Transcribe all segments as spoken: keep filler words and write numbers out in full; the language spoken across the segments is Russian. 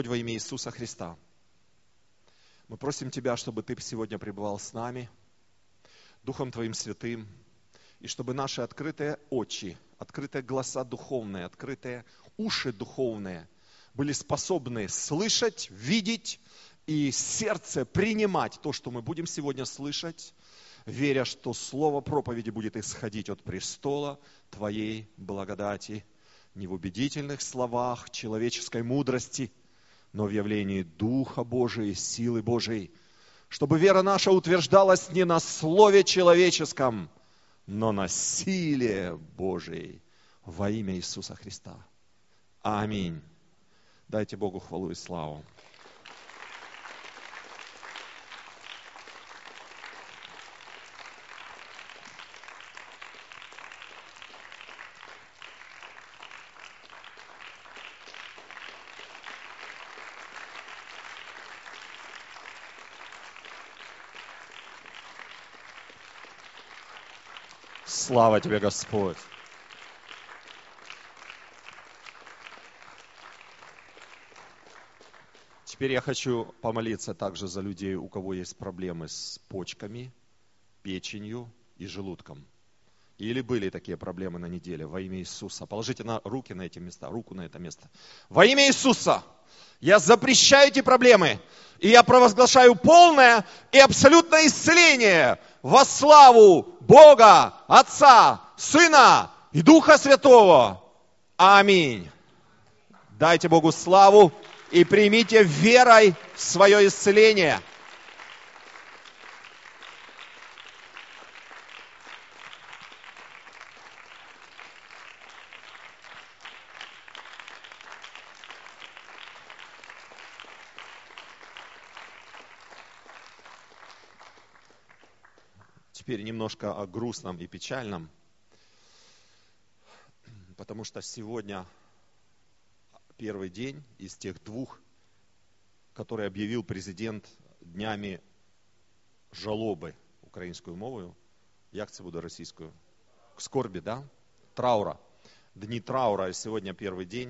во имя Иисуса Христа, мы просим Тебя, чтобы Ты сегодня пребывал с нами, Духом Твоим Святым, и чтобы наши открытые очи, открытые глаза духовные, открытые уши духовные были способны слышать, видеть и сердце принимать то, что мы будем сегодня слышать, веря, что слово проповеди будет исходить от престола Твоей благодати, не в убедительных словах человеческой мудрости, но в явлении Духа Божия, силы Божией, чтобы вера наша утверждалась не на слове человеческом, но на силе Божией во имя Иисуса Христа. Аминь. Дайте Богу хвалу и славу. Слава Тебе, Господь! Теперь я хочу помолиться также за людей, у кого есть проблемы с почками, печенью и желудком. Или были такие проблемы на неделе во имя Иисуса. Положите на руки на эти места, руку на это место. Во имя Иисуса я запрещаю эти проблемы. И я провозглашаю полное и абсолютное исцеление во славу Бога, Отца, Сына и Духа Святого. Аминь. Дайте Богу славу и примите верой свое исцеление. Теперь немножко о грустном и печальном, потому что сегодня первый день из тех двух, которые объявил президент днями жалобы українською мовою. Як це буде російською? Скорби, да? Траура. Дни траура. Сегодня первый день.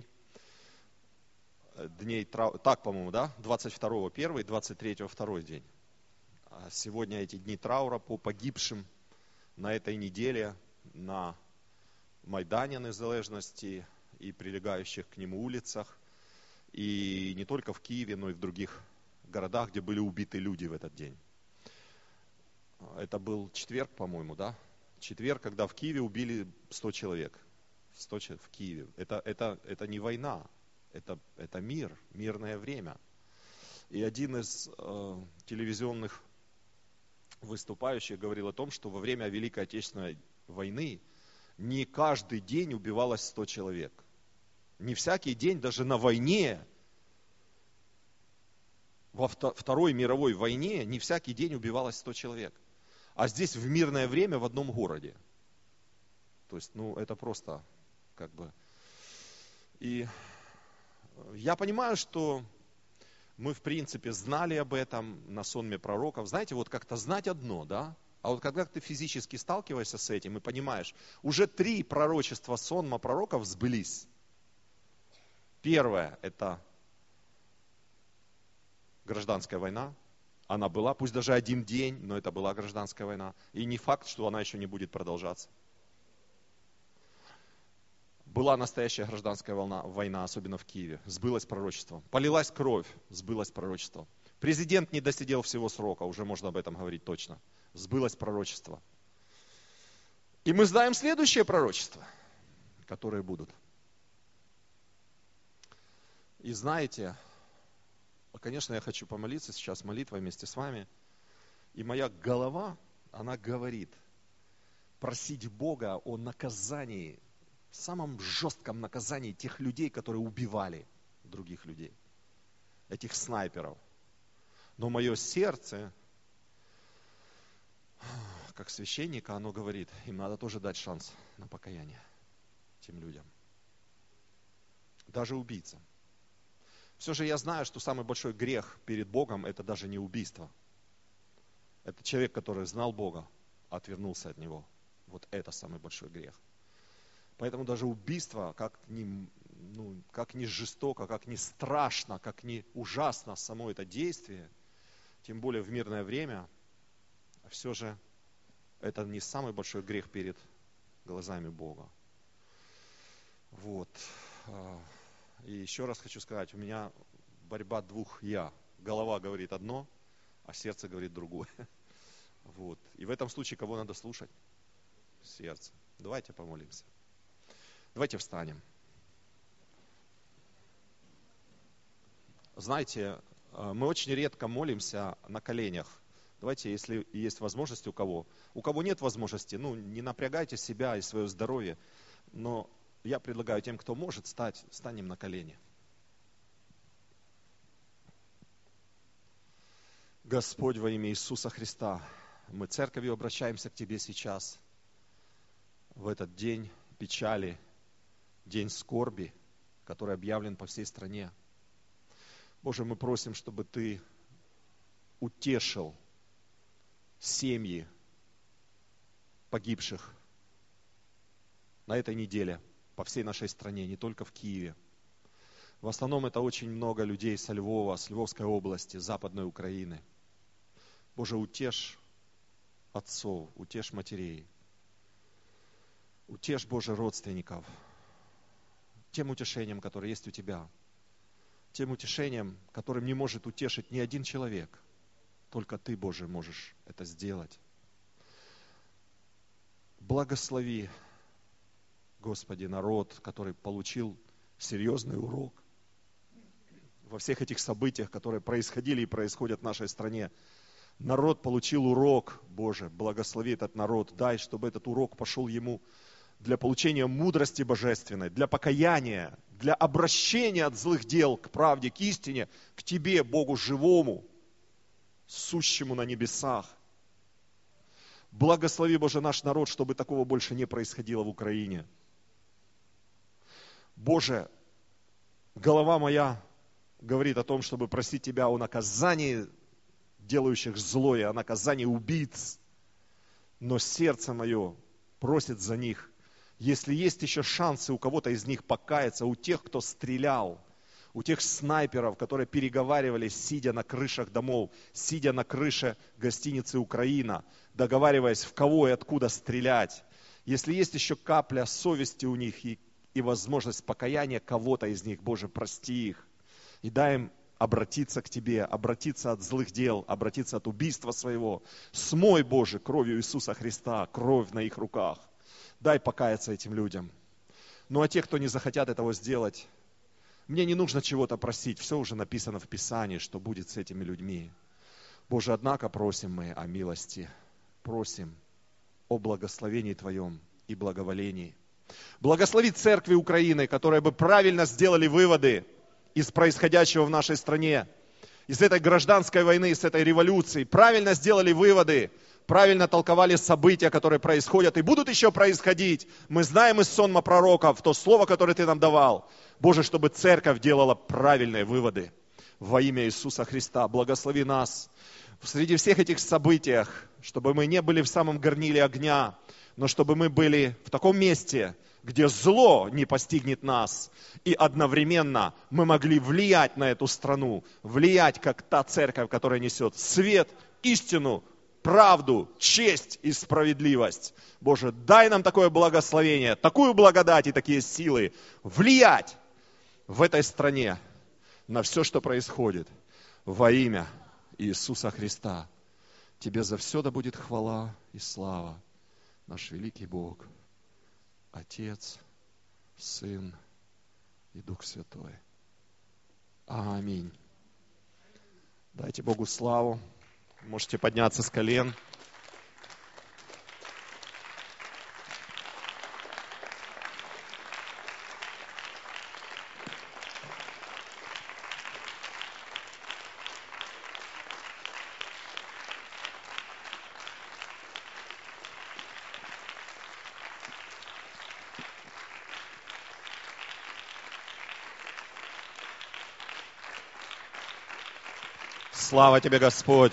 Дней траура. Так, по-моему, да? двадцать второго первый, двадцать третьего второй день. А сегодня эти дни траура по погибшим на этой неделе на Майдане Незалежності и прилегающих к нему улицах. И не только в Киеве, но и в других городах, где были убиты люди в этот день. Это был четверг, по-моему, да? Четверг, когда в Киеве убили сто человек. сто человек в Киеве. Это, это, это не война, это, это мир, мирное время. И один из э, телевизионных выступающих говорил о том, что во время Великой Отечественной войны не каждый день убивалось сто человек. Не всякий день, даже на войне, во Второй мировой войне, не всякий день убивалось сто человек. А здесь в мирное время в одном городе. То есть, ну, это просто как бы... И я понимаю, что мы, в принципе, знали об этом на сонме пророков. Знаете, вот как-то знать одно, да? А вот когда ты физически сталкиваешься с этим и понимаешь, уже три пророчества сонма пророков сбылись. Первое – это гражданская война. Она была, пусть даже один день, но это была гражданская война. И не факт, что она еще не будет продолжаться. Была настоящая гражданская волна, война, особенно в Киеве. Сбылось пророчество. Полилась кровь, сбылось пророчество. Президент не досидел всего срока, уже можно об этом говорить точно. Сбылось пророчество. И мы знаем следующее пророчество, которые будут. И знаете, конечно, я хочу помолиться сейчас молитвой вместе с вами. И моя голова, она говорит, просить Бога о наказании, самом жестком наказании тех людей, которые убивали других людей, этих снайперов. Но мое сердце, как священника, оно говорит, им надо тоже дать шанс на покаяние тем людям, даже убийцам. Все же я знаю, что самый большой грех перед Богом это даже не убийство. Это человек, который знал Бога, отвернулся от Него. Вот это самый большой грех. Поэтому даже убийство, как ни, ну, как ни жестоко, как ни страшно, как ни ужасно само это действие, тем более в мирное время, все же это не самый большой грех перед глазами Бога. Вот. И еще раз хочу сказать, у меня борьба двух «я». Голова говорит одно, а сердце говорит другое. Вот. И в этом случае кого надо слушать? Сердце. Давайте помолимся. Давайте встанем. Знаете, мы очень редко молимся на коленях. Давайте, если есть возможность у кого. У кого нет возможности, ну, не напрягайте себя и свое здоровье. Но я предлагаю тем, кто может, стать, станем на колени. Господь, во имя Иисуса Христа, мы церковью обращаемся к Тебе сейчас, в этот день печали, день скорби, который объявлен по всей стране. Боже, мы просим, чтобы Ты утешил семьи погибших на этой неделе по всей нашей стране, не только в Киеве. В основном это очень много людей со Львова, с Львовской области, Западной Украины. Боже, утешь отцов, утешь матерей, утешь, Боже, родственников тем утешением, которое есть у Тебя, тем утешением, которым не может утешить ни один человек. Только Ты, Боже, можешь это сделать. Благослови, Господи, народ, который получил серьезный урок во всех этих событиях, которые происходили и происходят в нашей стране. Народ получил урок, Боже, благослови этот народ, дай, чтобы этот урок пошел ему для получения мудрости божественной, для покаяния, для обращения от злых дел к правде, к истине, к Тебе, Богу живому, сущему на небесах. Благослови, Боже, наш народ, чтобы такого больше не происходило в Украине. Боже, голова моя говорит о том, чтобы просить Тебя о наказании делающих злое, о наказании убийц. Но сердце мое просит за них. Если есть еще шансы у кого-то из них покаяться, у тех, кто стрелял, у тех снайперов, которые переговаривались, сидя на крышах домов, сидя на крыше гостиницы «Украина», договариваясь, в кого и откуда стрелять. Если есть еще капля совести у них и, и возможность покаяния кого-то из них, Боже, прости их. И дай им обратиться к Тебе, обратиться от злых дел, обратиться от убийства своего. Смой, Боже, кровью Иисуса Христа, кровь на их руках. Дай покаяться этим людям. Ну а те, кто не захотят этого сделать, мне не нужно чего-то просить, все уже написано в Писании, что будет с этими людьми. Боже, однако просим мы о милости, просим о благословении Твоем и благоволении. Благослови церкви Украины, которые бы правильно сделали выводы из происходящего в нашей стране, из этой гражданской войны, из этой революции, правильно сделали выводы, правильно толковали события, которые происходят и будут еще происходить. Мы знаем из сонма пророков то слово, которое Ты нам давал. Боже, чтобы церковь делала правильные выводы во имя Иисуса Христа. Благослови нас среди всех этих событиях, чтобы мы не были в самом горниле огня, но чтобы мы были в таком месте, где зло не постигнет нас, и одновременно мы могли влиять на эту страну, влиять, как та церковь, которая несет свет, истину, правду, честь и справедливость. Боже, дай нам такое благословение, такую благодать и такие силы влиять в этой стране на все, что происходит во имя Иисуса Христа. Тебе за все да будет хвала и слава, наш великий Бог, Отец, Сын и Дух Святой. Аминь. Дайте Богу славу. Можете подняться с колен. Слава Тебе, Господь!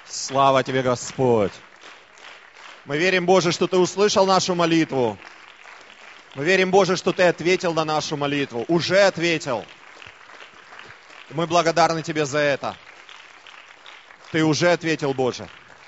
Слава Тебе, Господь. Мы верим, Боже, что Ты услышал нашу молитву. Мы верим, Боже, что Ты ответил на нашу молитву. Уже ответил. Мы благодарны Тебе за это. Ты уже ответил, Боже.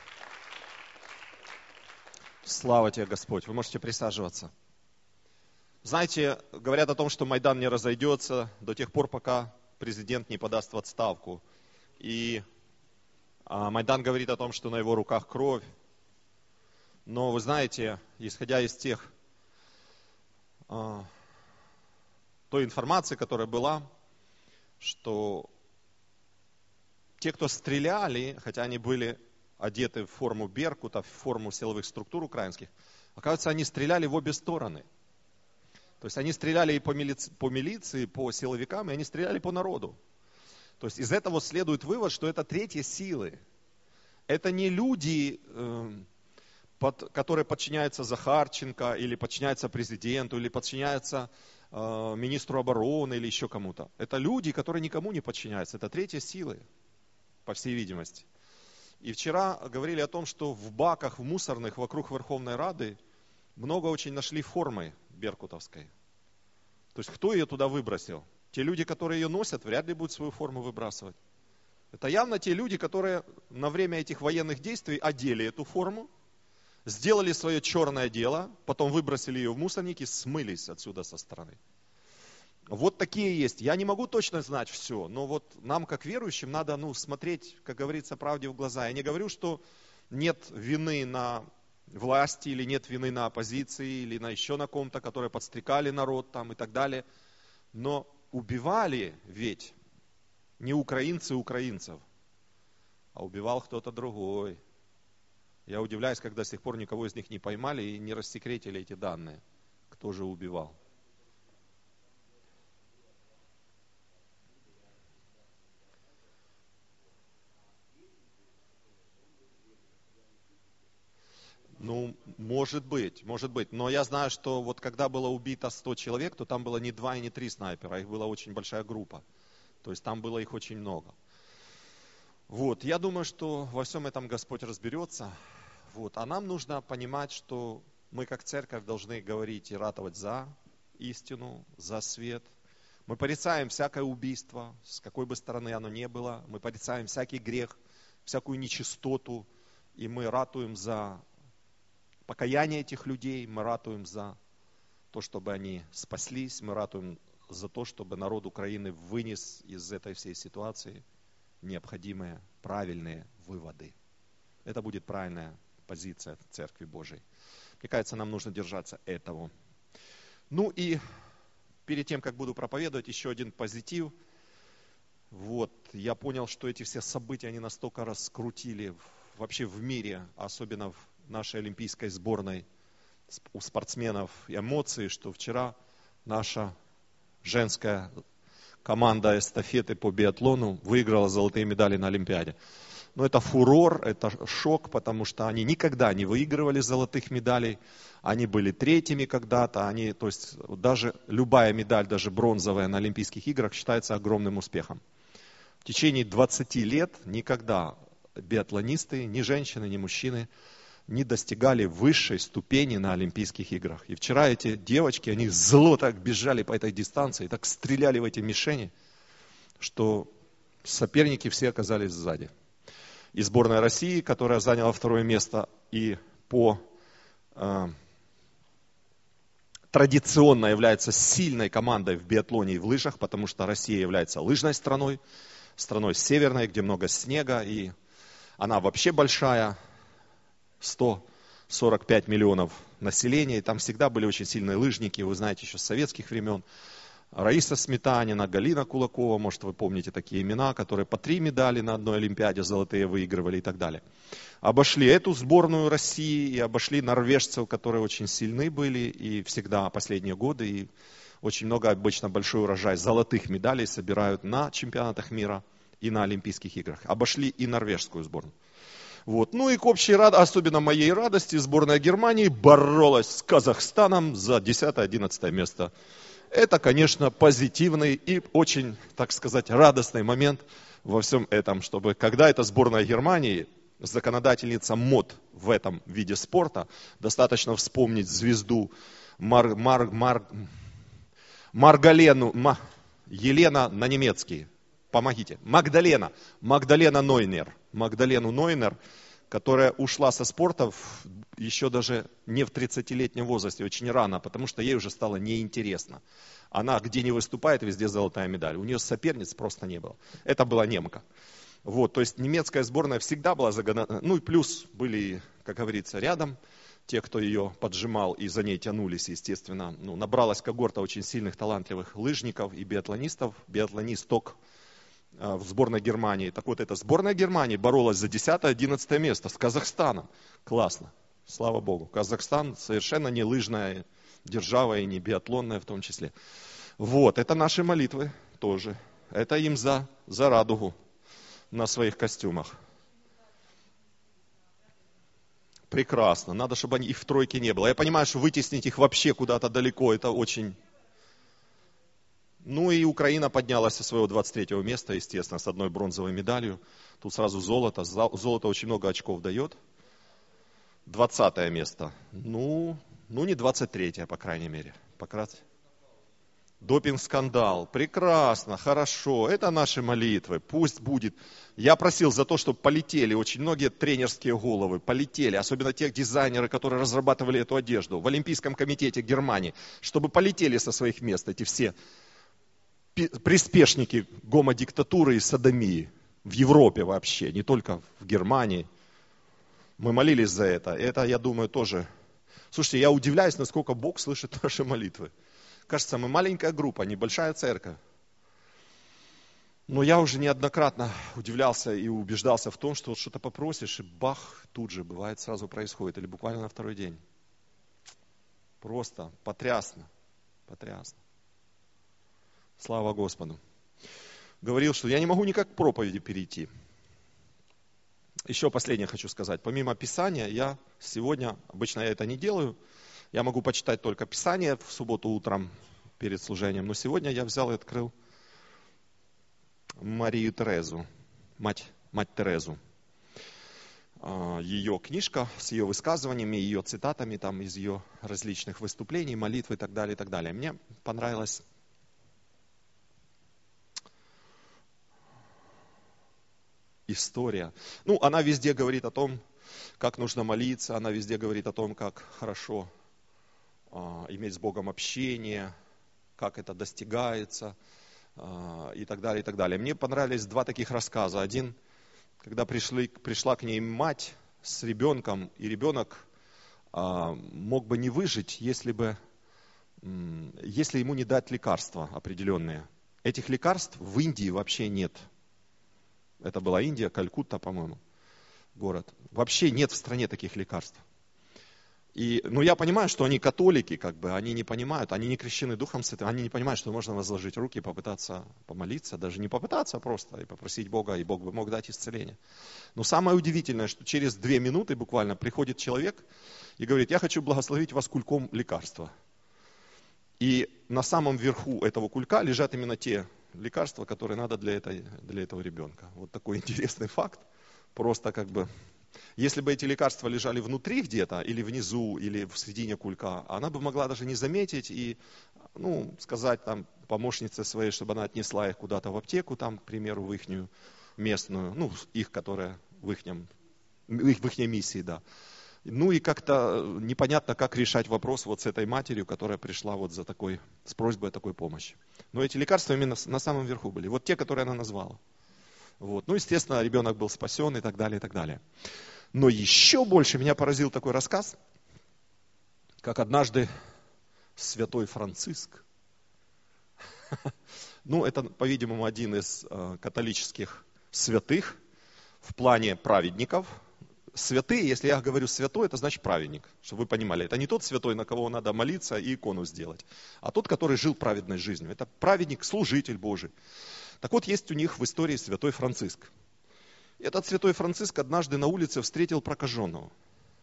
Слава Тебе, Господь. Вы можете присаживаться. Знаете, говорят о том, что Майдан не разойдется до тех пор, пока президент не подаст в отставку. И а, Майдан говорит о том, что на его руках кровь. Но вы знаете, исходя из тех, а, той информации, которая была, что те, кто стреляли, хотя они были одеты в форму беркута, в форму силовых структур украинских, оказывается, они стреляли в обе стороны. То есть они стреляли и по милиции, по милиции, по силовикам, и они стреляли по народу. То есть из этого следует вывод, что это третьи силы. Это не люди, под, которые подчиняются Захарченко, или подчиняются президенту, или подчиняются э, министру обороны, или еще кому-то. Это люди, которые никому не подчиняются. Это третьи силы, по всей видимости. И вчера говорили о том, что в баках, в мусорных вокруг Верховной Рады много очень нашли формы беркутовской. То есть кто ее туда выбросил? Те люди, которые ее носят, вряд ли будут свою форму выбрасывать. Это явно те люди, которые на время этих военных действий одели эту форму, сделали свое черное дело, потом выбросили ее в мусорник и смылись отсюда со стороны. Вот такие есть. Я не могу точно знать все, но вот нам, как верующим, надо ну, смотреть, как говорится, правде в глаза. Я не говорю, что нет вины на власти, или нет вины на оппозиции, или на еще на ком-то, которые подстрекали народ там и так далее. Но убивали ведь не украинцы украинцев, а убивал кто-то другой. Я удивляюсь, когда до сих пор никого из них не поймали и не рассекретили эти данные, кто же убивал. Ну, может быть, может быть. Но я знаю, что вот когда было убито сто человек, то там было не два и не три снайпера, их была очень большая группа. То есть там было их очень много. Вот, я думаю, что во всем этом Господь разберется. Вот, а нам нужно понимать, что мы как церковь должны говорить и ратовать за истину, за свет. Мы порицаем всякое убийство, с какой бы стороны оно ни было. Мы порицаем всякий грех, всякую нечистоту. И мы ратуем за покаяние этих людей, мы ратуем за то, чтобы они спаслись, мы ратуем за то, чтобы народ Украины вынес из этой всей ситуации необходимые, правильные выводы. Это будет правильная позиция Церкви Божией. Мне кажется, нам нужно держаться этого. Ну и перед тем, как буду проповедовать, еще один позитив. Вот, я понял, что эти все события, они настолько раскрутили вообще в мире, особенно в нашей олимпийской сборной, у спортсменов эмоции, что вчера наша женская команда эстафеты по биатлону выиграла золотые медали на Олимпиаде. Но это фурор, это шок, потому что они никогда не выигрывали золотых медалей, они были третьими когда-то, они, то есть даже любая медаль, даже бронзовая на Олимпийских играх считается огромным успехом. В течение двадцати лет никогда биатлонисты, ни женщины, ни мужчины не достигали высшей ступени на Олимпийских играх. И вчера эти девочки, они зло так бежали по этой дистанции, так стреляли в эти мишени, что соперники все оказались сзади. И сборная России, которая заняла второе место, и по э, традиционно является сильной командой в биатлоне и в лыжах, потому что Россия является лыжной страной, страной северной, где много снега, и она вообще большая, сто сорок пять миллионов населения, и там всегда были очень сильные лыжники, вы знаете, еще с советских времен. Раиса Сметанина, Галина Кулакова, может, вы помните такие имена, которые по три медали на одной Олимпиаде золотые выигрывали и так далее. Обошли эту сборную России и обошли норвежцев, которые очень сильны были и всегда последние годы, и очень много, обычно большой урожай золотых медалей собирают на чемпионатах мира и на Олимпийских играх. Обошли и норвежскую сборную. Вот. Ну и к общей радости, особенно моей радости, сборная Германии боролась с Казахстаном за десятое-одиннадцатое место. Это, конечно, позитивный и очень, так сказать, радостный момент во всем этом, чтобы когда эта сборная Германии законодательница мод в этом виде спорта. Достаточно вспомнить звезду Мар, Мар, Мар, Маргалену, Ма, Елена на немецкий. Помогите. Магдалена. Магдалена Нойнер. Магдалену Нойнер, которая ушла со спорта в, еще даже не в тридцатилетнем возрасте, очень рано, потому что ей уже стало неинтересно. Она где не выступает, везде золотая медаль. У нее соперниц просто не было. Это была немка. Вот, то есть немецкая сборная всегда была загадана. Ну и плюс были, как говорится, рядом те, кто ее поджимал и за ней тянулись, естественно. Ну, набралась когорта очень сильных, талантливых лыжников и биатлонистов, биатлонисток э, в сборной Германии. Так вот, эта сборная Германии боролась за десятое-одиннадцатое место с Казахстаном. Классно, слава Богу. Казахстан совершенно не лыжная держава и не биатлонная в том числе. Вот, это наши молитвы тоже. Это им за, за радугу на своих костюмах. Прекрасно. Надо, чтобы они, их в тройке не было. Я понимаю, что вытеснить их вообще куда-то далеко, это очень... Ну и Украина поднялась со своего двадцать третьего места, естественно, с одной бронзовой медалью. Тут сразу золото. Золото очень много очков дает. двадцатое место. Ну, ну не двадцать третье, по крайней мере. Покрас... Допинг-скандал. Прекрасно, хорошо. Это наши молитвы. Пусть будет. Я просил за то, чтобы полетели очень многие тренерские головы. Полетели. Особенно те дизайнеры, которые разрабатывали эту одежду. В Олимпийском комитете Германии. Чтобы полетели со своих мест эти все приспешники гомодиктатуры и содомии. В Европе вообще. Не только в Германии. Мы молились за это. Это, я думаю, тоже... Слушайте, я удивляюсь, насколько Бог слышит наши молитвы. Кажется, мы маленькая группа, небольшая церковь. Но я уже неоднократно удивлялся и убеждался в том, что вот что-то попросишь, и бах, тут же бывает сразу происходит, или буквально на второй день. Просто потрясно, потрясно. Слава Господу. Говорил, что я не могу никак к проповеди перейти. Еще последнее хочу сказать. Помимо Писания, я сегодня, обычно я это не делаю, я могу почитать только Писание в субботу утром перед служением. Но сегодня я взял и открыл Марию Терезу, мать, мать Терезу. Ее книжка с ее высказываниями, ее цитатами там, из ее различных выступлений, молитв и так далее, и так далее. Мне понравилась история. Ну, она везде говорит о том, как нужно молиться, она везде говорит о том, как хорошо иметь с Богом общение, как это достигается и так далее, и так далее. Мне понравились два таких рассказа. Один, когда пришли, пришла к ней мать с ребенком, и ребенок мог бы не выжить, если бы, если ему не дать лекарства определенные. Этих лекарств в Индии вообще нет. Это была Индия, Калькутта, по-моему, город. Вообще нет в стране таких лекарств. И, ну, я понимаю, что они католики, как бы, они не понимают, они не крещены Духом Святым, они не понимают, что можно возложить руки, попытаться помолиться, даже не попытаться просто, и попросить Бога, и Бог бы мог дать исцеление. Но самое удивительное, что через две минуты буквально приходит человек и говорит: я хочу благословить вас кульком лекарства. И на самом верху этого кулька лежат именно те лекарства, которые надо для, этой, для этого ребенка. Вот такой интересный факт, просто как бы... Если бы эти лекарства лежали внутри где-то, или внизу, или в середине кулька, она бы могла даже не заметить и, ну, сказать там помощнице своей, чтобы она отнесла их куда-то в аптеку, там, к примеру, в ихнюю местную, ну, их, которая в ихнем, в их, в ихней миссии, да. Ну и как-то непонятно, как решать вопрос вот с этой матерью, которая пришла вот за такой, с просьбой о такой помощи. Но эти лекарства именно на самом верху были, вот те, которые она назвала. Вот. Ну, естественно, ребенок был спасен и так далее, и так далее. Но еще больше меня поразил такой рассказ, как однажды святой Франциск, ну, это, по-видимому, один из католических святых в плане праведников. Святые, если я говорю святой, это значит праведник, чтобы вы понимали. Это не тот святой, на кого надо молиться и икону сделать, а тот, который жил праведной жизнью. Это праведник, служитель Божий. Так вот, есть у них в истории святой Франциск. Этот святой Франциск однажды на улице встретил прокаженного.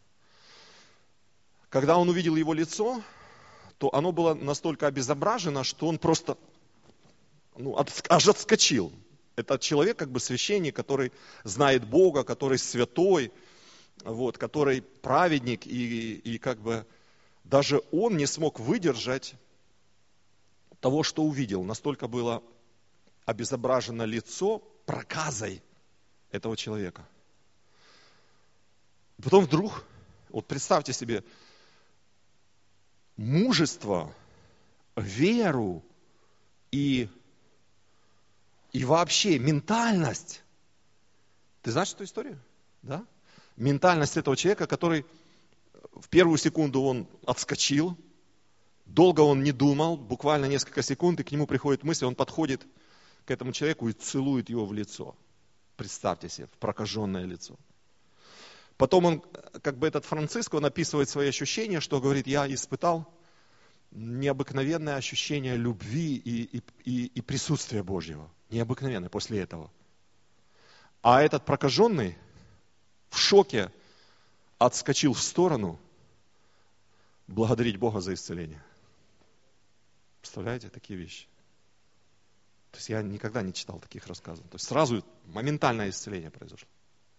Когда он увидел его лицо, то оно было настолько обезображено, что он просто ну, от, аж отскочил. Это человек, как бы священник, который знает Бога, который святой, вот, который праведник, и, и как бы даже он не смог выдержать того, что увидел. Настолько было обезображено лицо проказой этого человека. Потом вдруг, вот представьте себе, мужество, веру и, и вообще ментальность. Ты знаешь эту историю? Да? Ментальность этого человека, который в первую секунду он отскочил, долго он не думал, буквально несколько секунд, и к нему приходит мысль, он подходит к этому человеку и целует его в лицо. Представьте себе, в прокаженное лицо. Потом он, как бы этот Франциск, он описывает свои ощущения, что говорит, я испытал необыкновенное ощущение любви и, и, и, и присутствия Божьего. Необыкновенное после этого. А этот прокаженный в шоке отскочил в сторону благодарить Бога за исцеление. Представляете, такие вещи? То есть я никогда не читал таких рассказов. То есть сразу моментальное исцеление произошло.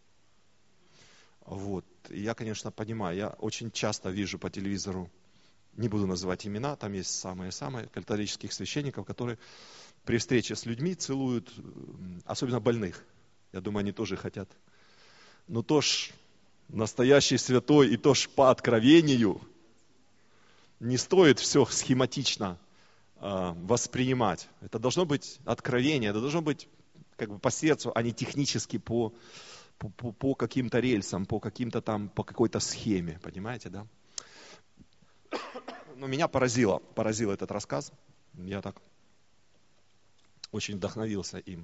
Вот. И я, конечно, понимаю, я очень часто вижу по телевизору, не буду называть имена, там есть самые-самые католических священников, которые при встрече с людьми целуют, особенно больных. Я думаю, они тоже хотят. Но то ж настоящий святой и то ж по откровению не стоит все схематично э, воспринимать. Это должно быть откровение, это должно быть как бы по сердцу, а не технически по... По, по, по каким-то рельсам, по каким-то там, по какой-то схеме, понимаете, да? Но меня поразило, поразил этот рассказ. Я так очень вдохновился им.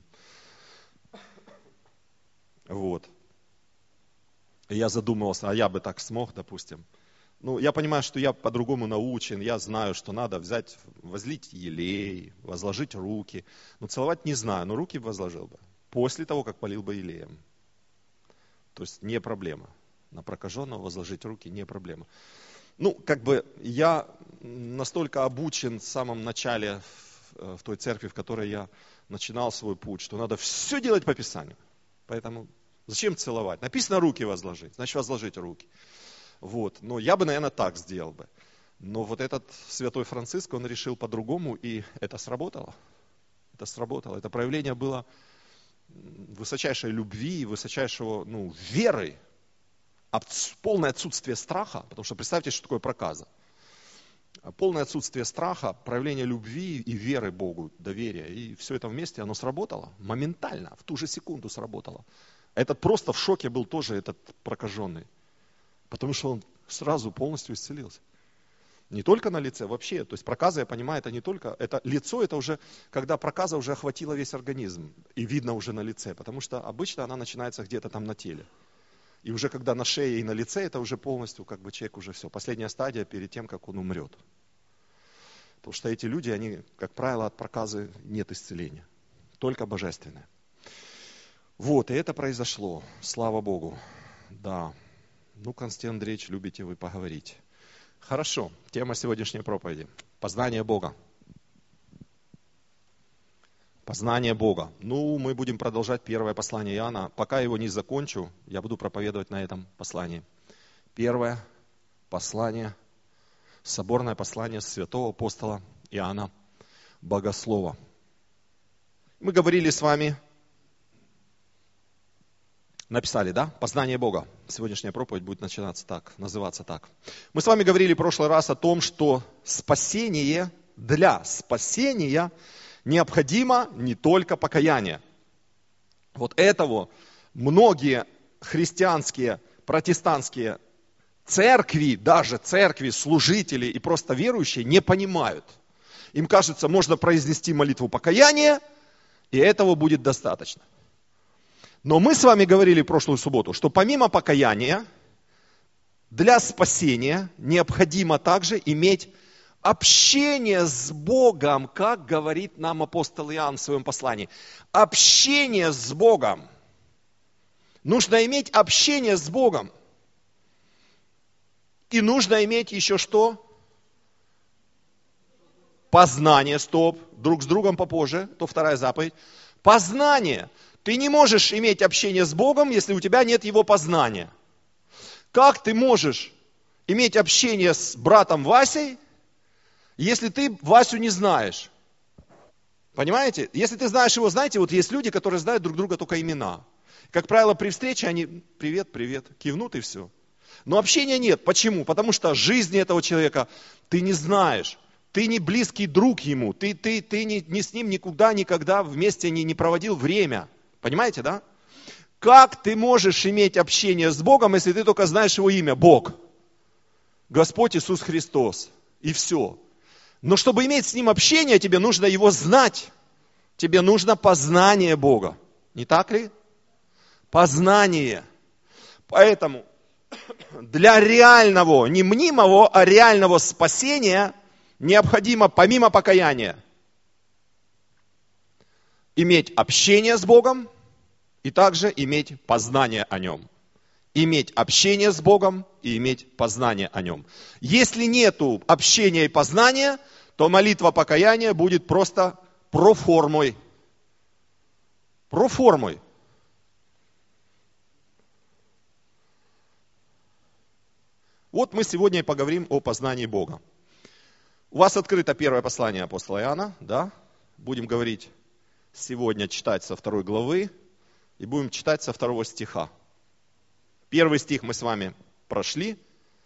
Вот. И я задумывался, а я бы так смог, допустим. Ну, я понимаю, что я по-другому научен, я знаю, что надо взять, возлить елей, возложить руки. Но целовать не знаю, но руки возложил бы. После того, как полил бы елеем. То есть не проблема. На прокаженного возложить руки не проблема. Ну, как бы я настолько обучен в самом начале в той церкви, в которой я начинал свой путь, что надо все делать по Писанию. Поэтому зачем целовать? Написано руки возложить, значит возложить руки. Вот. Но я бы, наверное, так сделал бы. Но вот этот святой Франциск, он решил по-другому, и это сработало. Это сработало. Это проявление было высочайшей любви, высочайшего, ну, веры, полное отсутствие страха, потому что представьте, что такое проказа. Полное отсутствие страха, проявление любви и веры Богу, доверия. И все это вместе, оно сработало моментально, в ту же секунду сработало. Этот просто в шоке был тоже, этот прокаженный, потому что он сразу полностью исцелился. Не только на лице, вообще. То есть проказа, я понимаю, это не только, это лицо, это уже, когда проказа уже охватила весь организм. И видно уже на лице, потому что обычно она начинается где-то там на теле. И уже когда на шее и на лице, это уже полностью, как бы человек уже все. Последняя стадия перед тем, как он умрет. Потому что эти люди, они, как правило, от проказы нет исцеления. Только божественное. Вот, и это произошло. Слава Богу. Да. Ну, Константин Андреевич, любите вы поговорить. Хорошо, тема сегодняшней проповеди. Познание Бога. Познание Бога. Ну, мы будем продолжать первое послание Иоанна. Пока его не закончу, я буду проповедовать на этом послании. Первое послание, соборное послание святого апостола Иоанна Богослова. Мы говорили с вами, написали, да? Познание Бога. Сегодняшняя проповедь будет начинаться так, называться так. Мы с вами говорили в прошлый раз о том, что спасение, для спасения необходимо не только покаяние. Вот этого многие христианские, протестантские церкви, даже церкви, служители и просто верующие не понимают. Им кажется, можно произнести молитву покаяния, и этого будет достаточно. Но мы с вами говорили в прошлую субботу, что помимо покаяния, для спасения необходимо также иметь общение с Богом, как говорит нам апостол Иоанн в своем послании. Общение с Богом. Нужно иметь общение с Богом. И нужно иметь еще что? Познание, стоп, друг с другом попозже, то вторая заповедь. Познание. Ты не можешь иметь общение с Богом, если у тебя нет Его познания. Как ты можешь иметь общение с братом Васей, если ты Васю не знаешь? Понимаете? Если ты знаешь его, знаете, вот есть люди, которые знают друг друга только имена. Как правило, при встрече они привет, привет, кивнут и все. Но общения нет. Почему? Потому что жизни этого человека ты не знаешь. Ты не близкий друг ему. Ты, ты, ты не, не с ним никуда, никогда вместе не, не проводил время. Понимаете, да? Как ты можешь иметь общение с Богом, если ты только знаешь его имя? Бог. Господь Иисус Христос. И все. Но чтобы иметь с Ним общение, тебе нужно Его знать. Тебе нужно познание Бога. Не так ли? Познание. Поэтому для реального, не мнимого, а реального спасения необходимо, помимо покаяния, иметь общение с Богом и также иметь познание о Нем. Иметь общение с Богом и иметь познание о Нем. Если нету общения и познания, то молитва покаяния будет просто проформой. Проформой. Вот мы сегодня и поговорим о познании Бога. У вас открыто первое послание апостола Иоанна, да? Будем говорить сегодня, читать со второй главы и будем читать со второго стиха. Первый стих мы с вами прошли.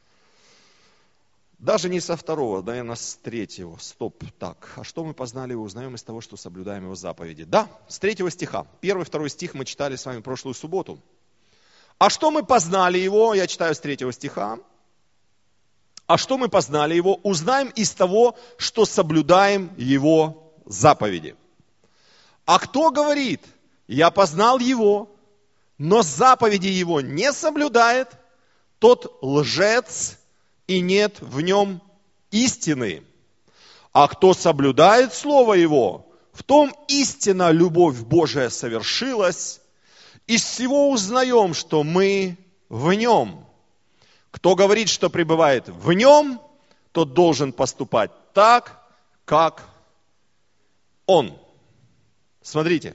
Даже не со второго, наверное, с третьего. Стоп, так. А что мы познали и узнаем из того, что соблюдаем его заповеди? Да, с третьего стиха. Первый, второй стих мы читали с вами прошлую субботу. А что мы познали его? Я читаю с третьего стиха. А что мы познали его? Узнаем из того, что соблюдаем его заповеди. А кто говорит, я познал его, но заповеди его не соблюдает, тот лжец, и нет в нем истины. А кто соблюдает слово его, в том истинно любовь Божия совершилась. Из всего узнаем, что мы в нем. Кто говорит, что пребывает в нем, тот должен поступать так, как он. Смотрите.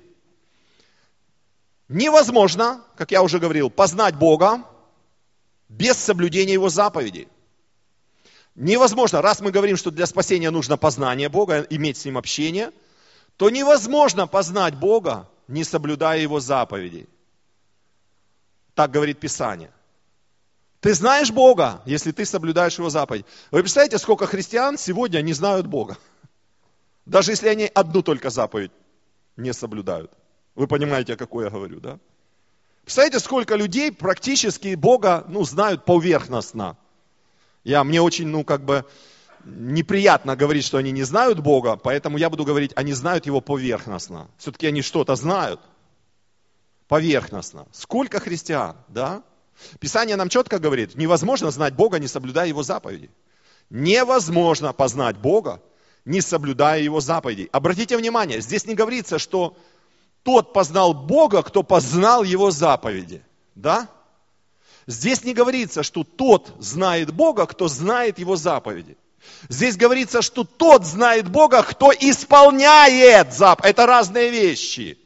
Невозможно, как я уже говорил, познать Бога без соблюдения Его заповедей. Невозможно, раз мы говорим, что для спасения нужно познание Бога, иметь с Ним общение, то невозможно познать Бога, не соблюдая Его заповедей. Так говорит Писание. Ты знаешь Бога, если ты соблюдаешь Его заповедь. Вы представляете, сколько христиан сегодня не знают Бога? Даже если они одну только заповедь не соблюдают. Вы понимаете, о какой я говорю, да? Представляете, сколько людей практически Бога, ну, знают поверхностно. Я, мне очень, ну, как бы, неприятно говорить, что они не знают Бога, поэтому я буду говорить, они знают Его поверхностно. Все-таки они что-то знают. Поверхностно. Сколько христиан, да? Писание нам четко говорит, невозможно знать Бога, не соблюдая Его заповедей. Невозможно познать Бога, не соблюдая Его заповедей. Обратите внимание, здесь не говорится, что тот познал Бога, кто познал Его заповеди. Да? Здесь не говорится, что тот знает Бога, кто знает Его заповеди. Здесь говорится, что тот знает Бога, кто исполняет заповеди. Это разные вещи.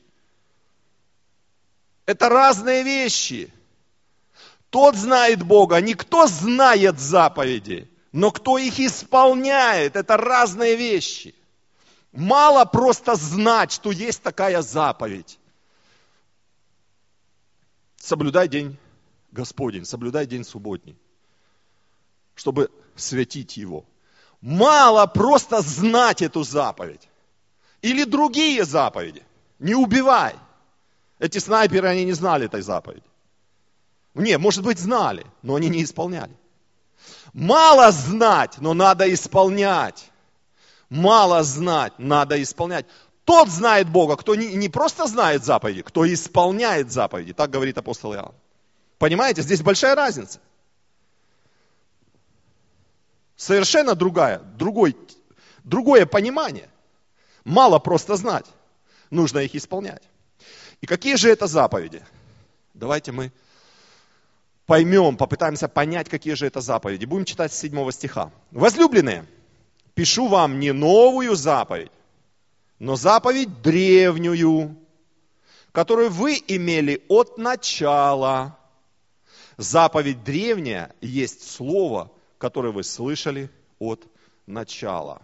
Это разные вещи. Тот знает Бога, не кто знает заповеди, но кто их исполняет. Это разные вещи. Мало просто знать, что есть такая заповедь. Соблюдай день Господень, соблюдай день субботний, чтобы святить его. Мало просто знать эту заповедь. Или другие заповеди. Не убивай. Эти снайперы, они не знали этой заповеди. Не, может быть, знали, но они не исполняли. Мало знать, но надо исполнять. Мало знать, надо исполнять. Тот знает Бога, кто не, не просто знает заповеди, кто исполняет заповеди. Так говорит апостол Иоанн. Понимаете, здесь большая разница. Совершенно другая, другой, другое понимание. Мало просто знать, нужно их исполнять. И какие же это заповеди? Давайте мы поймем, попытаемся понять, какие же это заповеди. Будем читать с седьмого стиха. Возлюбленные, пишу вам не новую заповедь, но заповедь древнюю, которую вы имели от начала. Заповедь древняя есть слово, которое вы слышали от начала.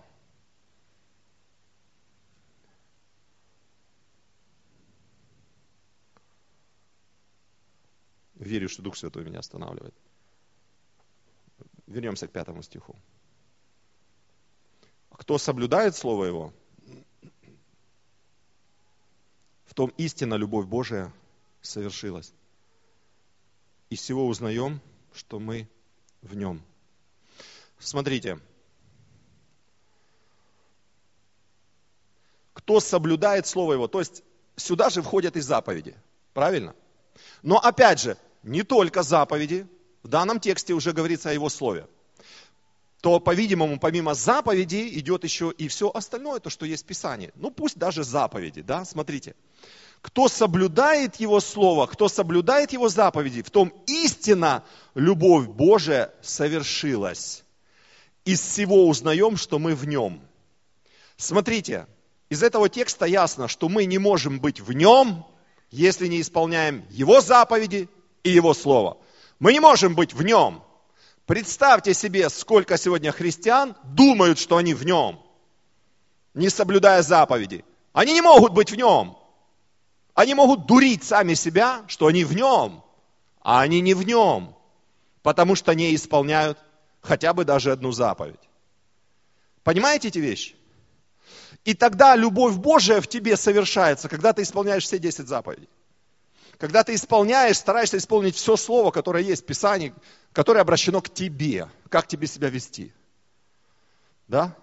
Верю, что Дух Святой меня останавливает. Вернемся к пятому стиху. Кто соблюдает Слово Его, в том истинно любовь Божия совершилась. Из всего узнаем, что мы в Нем. Смотрите. Кто соблюдает Слово Его, то есть сюда же входят и заповеди. Правильно? Но опять же, не только заповеди, в данном тексте уже говорится о Его Слове, то, по-видимому, помимо заповедей идет еще и все остальное, то, что есть в Писании. Ну, пусть даже заповеди, да, смотрите. Кто соблюдает Его Слово, кто соблюдает Его заповеди, в том истинно любовь Божия совершилась. Из всего узнаем, что мы в Нем. Смотрите, из этого текста ясно, что мы не можем быть в Нем, если не исполняем Его заповеди и Его Слово. Мы не можем быть в Нем. Представьте себе, сколько сегодня христиан думают, что они в Нем, не соблюдая заповеди. Они не могут быть в Нем. Они могут дурить сами себя, что они в Нем, а они не в Нем, потому что не исполняют хотя бы даже одну заповедь. Понимаете эти вещи? И тогда любовь Божия в тебе совершается, когда ты исполняешь все десять заповедей. Когда ты исполняешь, стараешься исполнить все слово, которое есть в Писании, которое обращено к тебе, как тебе себя вести. Да?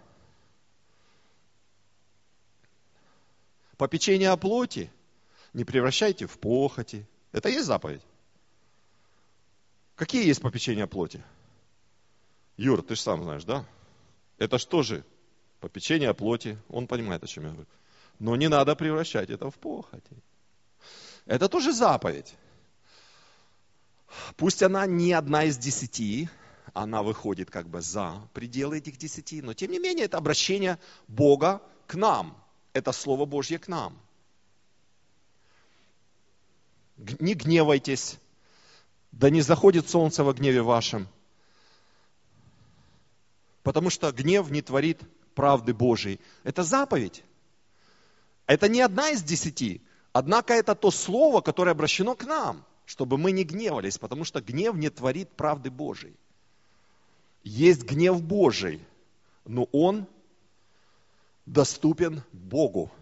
Попечение о плоти не превращайте в похоти. Это есть заповедь? Какие есть попечения о плоти? Юр, ты же сам знаешь, да? Это что же? Попечение о плоти. Он понимает, о чем я говорю. Но не надо превращать это в похоти. Это тоже заповедь. Пусть она не одна из десяти, она выходит как бы за пределы этих десяти, но тем не менее это обращение Бога к нам. Это Слово Божье к нам. Не гневайтесь, да не заходит солнце во гневе вашем, потому что гнев не творит правды Божией. Это заповедь. Это не одна из десяти. Однако это то слово, которое обращено к нам, чтобы мы не гневались, потому что гнев не творит правды Божией. Есть гнев Божий, но он доступен Богу.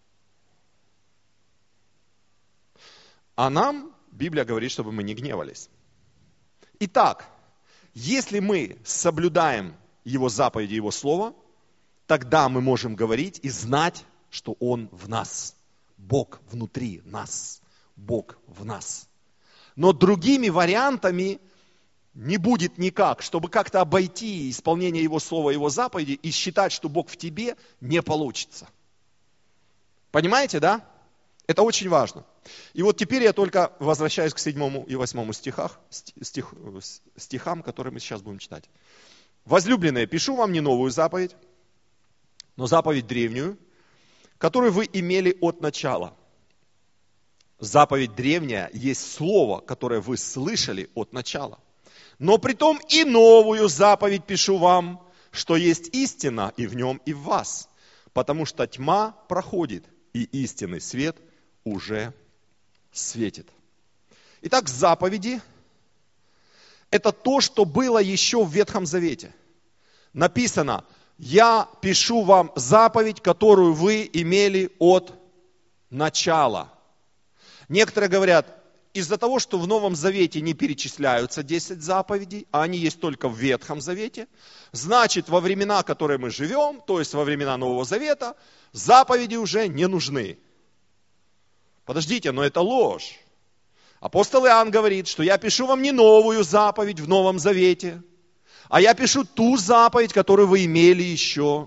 А нам Библия говорит, чтобы мы не гневались. Итак, если мы соблюдаем Его заповеди, Его Слово, тогда мы можем говорить и знать, что Он в нас. Бог внутри нас. Бог в нас. Но другими вариантами не будет никак, чтобы как-то обойти исполнение Его Слова, Его заповеди и считать, что Бог в тебе, не получится. Понимаете, да? Это очень важно. И вот теперь я только возвращаюсь к седьмому и восьмому стихах, стих, стихам, которые мы сейчас будем читать. Возлюбленные, пишу вам не новую заповедь, но заповедь древнюю, которую вы имели от начала. Заповедь древняя есть слово, которое вы слышали от начала. Но притом и новую заповедь пишу вам, что есть истина и в нем, и в вас. Потому что тьма проходит, и истинный свет уже светит. Итак, заповеди – это то, что было еще в Ветхом Завете. Написано: я пишу вам заповедь, которую вы имели от начала. Некоторые говорят, из-за того, что в Новом Завете не перечисляются десять заповедей, а они есть только в Ветхом Завете, значит, во времена, в которые мы живем, то есть во времена Нового Завета, заповеди уже не нужны. Подождите, но это ложь. Апостол Иоанн говорит, что я пишу вам не новую заповедь в Новом Завете, а я пишу ту заповедь, которую вы имели еще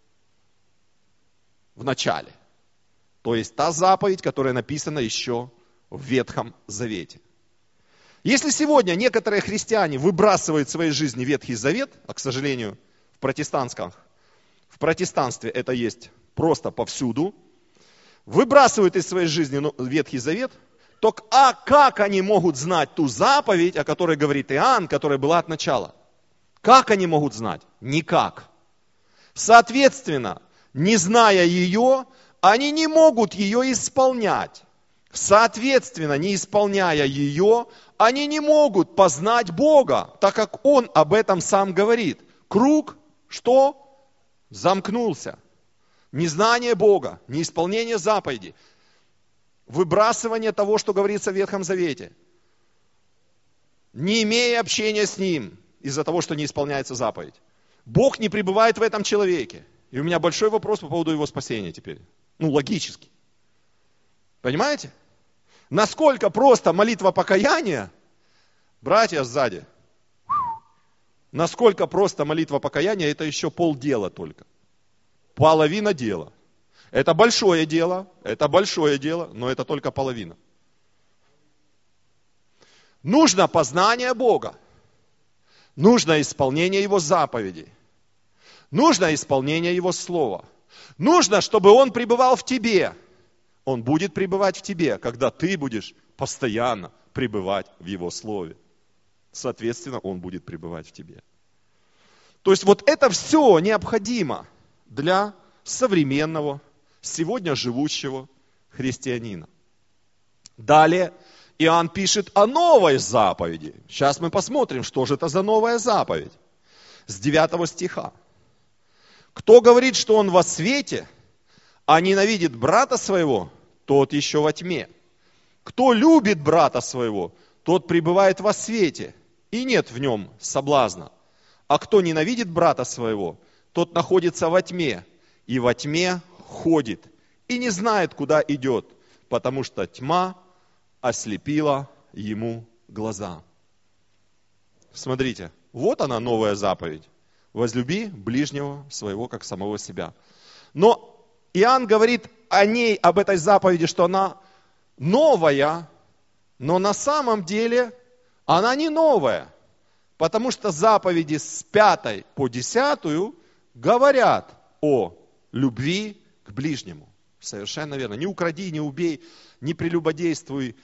в начале. То есть та заповедь, которая написана еще в Ветхом Завете. Если сегодня некоторые христиане выбрасывают в своей жизни Ветхий Завет, а, к сожалению, в протестантском, в протестанстве это есть просто повсюду, выбрасывают из своей жизни ну, Ветхий Завет, то а как они могут знать ту заповедь, о которой говорит Иоанн, которая была от начала? Как они могут знать? Никак. Соответственно, не зная ее, они не могут ее исполнять. Соответственно, не исполняя ее, они не могут познать Бога, так как Он об этом сам говорит. Круг, что? Замкнулся. Незнание Бога, неисполнение заповедей, выбрасывание того, что говорится в Ветхом Завете, не имея общения с Ним из-за того, что не исполняется заповедь. Бог не пребывает в этом человеке. И у меня большой вопрос по поводу его спасения теперь. Ну, логически. Понимаете? Насколько просто молитва покаяния, братья сзади, насколько просто молитва покаяния, это еще полдела только. Половина дела. Это большое дело, это большое дело, но это только половина. Нужно познание Бога. Нужно исполнение Его заповедей. Нужно исполнение Его слова. Нужно, чтобы Он пребывал в тебе. Он будет пребывать в тебе, когда ты будешь постоянно пребывать в Его слове. Соответственно, Он будет пребывать в тебе. То есть вот это все необходимо для современного, сегодня живущего христианина. Далее Иоанн пишет о новой заповеди. Сейчас мы посмотрим, что же это за новая заповедь. С девятого стиха. Кто говорит, что он во свете, а ненавидит брата своего, тот еще во тьме. Кто любит брата своего, тот пребывает во свете, и нет в нем соблазна. А кто ненавидит брата своего, тот находится во тьме, и во тьме ходит, и не знает, куда идет, потому что тьма ослепила ему глаза. Смотрите, вот она новая заповедь. Возлюби ближнего своего, как самого себя. Но Иоанн говорит о ней, об этой заповеди, что она новая, но на самом деле она не новая. Потому что заповеди с пятой по десятую говорят о любви к ближнему. Совершенно верно. Не укради, не убей, не прелюбодействуй,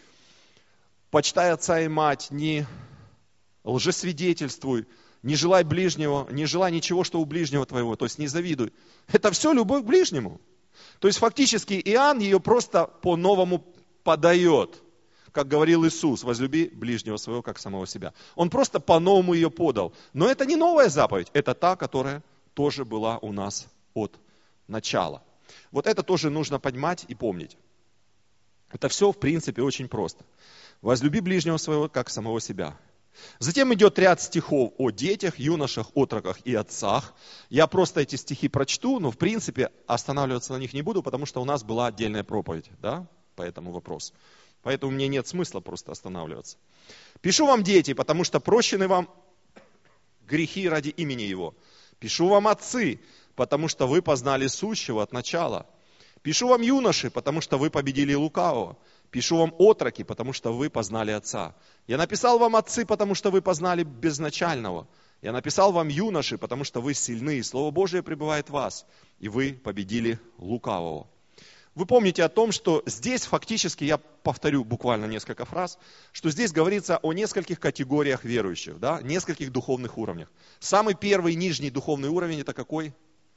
почитай отца и мать, не лжесвидетельствуй, не желай ближнего, не желай ничего, что у ближнего твоего, то есть не завидуй. Это все любовь к ближнему. То есть фактически Иоанн ее просто по-новому подает. Как говорил Иисус, возлюби ближнего своего, как самого себя. Он просто по-новому ее подал. Но это не новая заповедь, это та, которая тоже была у нас от начала. Вот это тоже нужно понимать и помнить. Это все, в принципе, очень просто. Возлюби ближнего своего, как самого себя. Затем идет ряд стихов о детях, юношах, отроках и отцах. Я просто эти стихи прочту, но в принципе останавливаться на них не буду, потому что у нас была отдельная проповедь, да, по этому вопросу. Поэтому мне нет смысла просто останавливаться. Пишу вам, дети, потому что прощены вам грехи ради имени Его. Пишу вам, отцы, потому что вы познали сущего от начала. Пишу вам, юноши, потому что вы победили лукавого. Пишу вам, отроки, потому что вы познали Отца. Я написал вам, отцы, потому что вы познали безначального. Я написал вам, юноши, потому что вы сильны, и Слово Божие пребывает в вас, и вы победили лукавого. Вы помните о том, что здесь фактически, я повторю буквально несколько фраз, что здесь говорится о нескольких категориях верующих, да, нескольких духовных уровнях. Самый первый, нижний духовный уровень, это какой?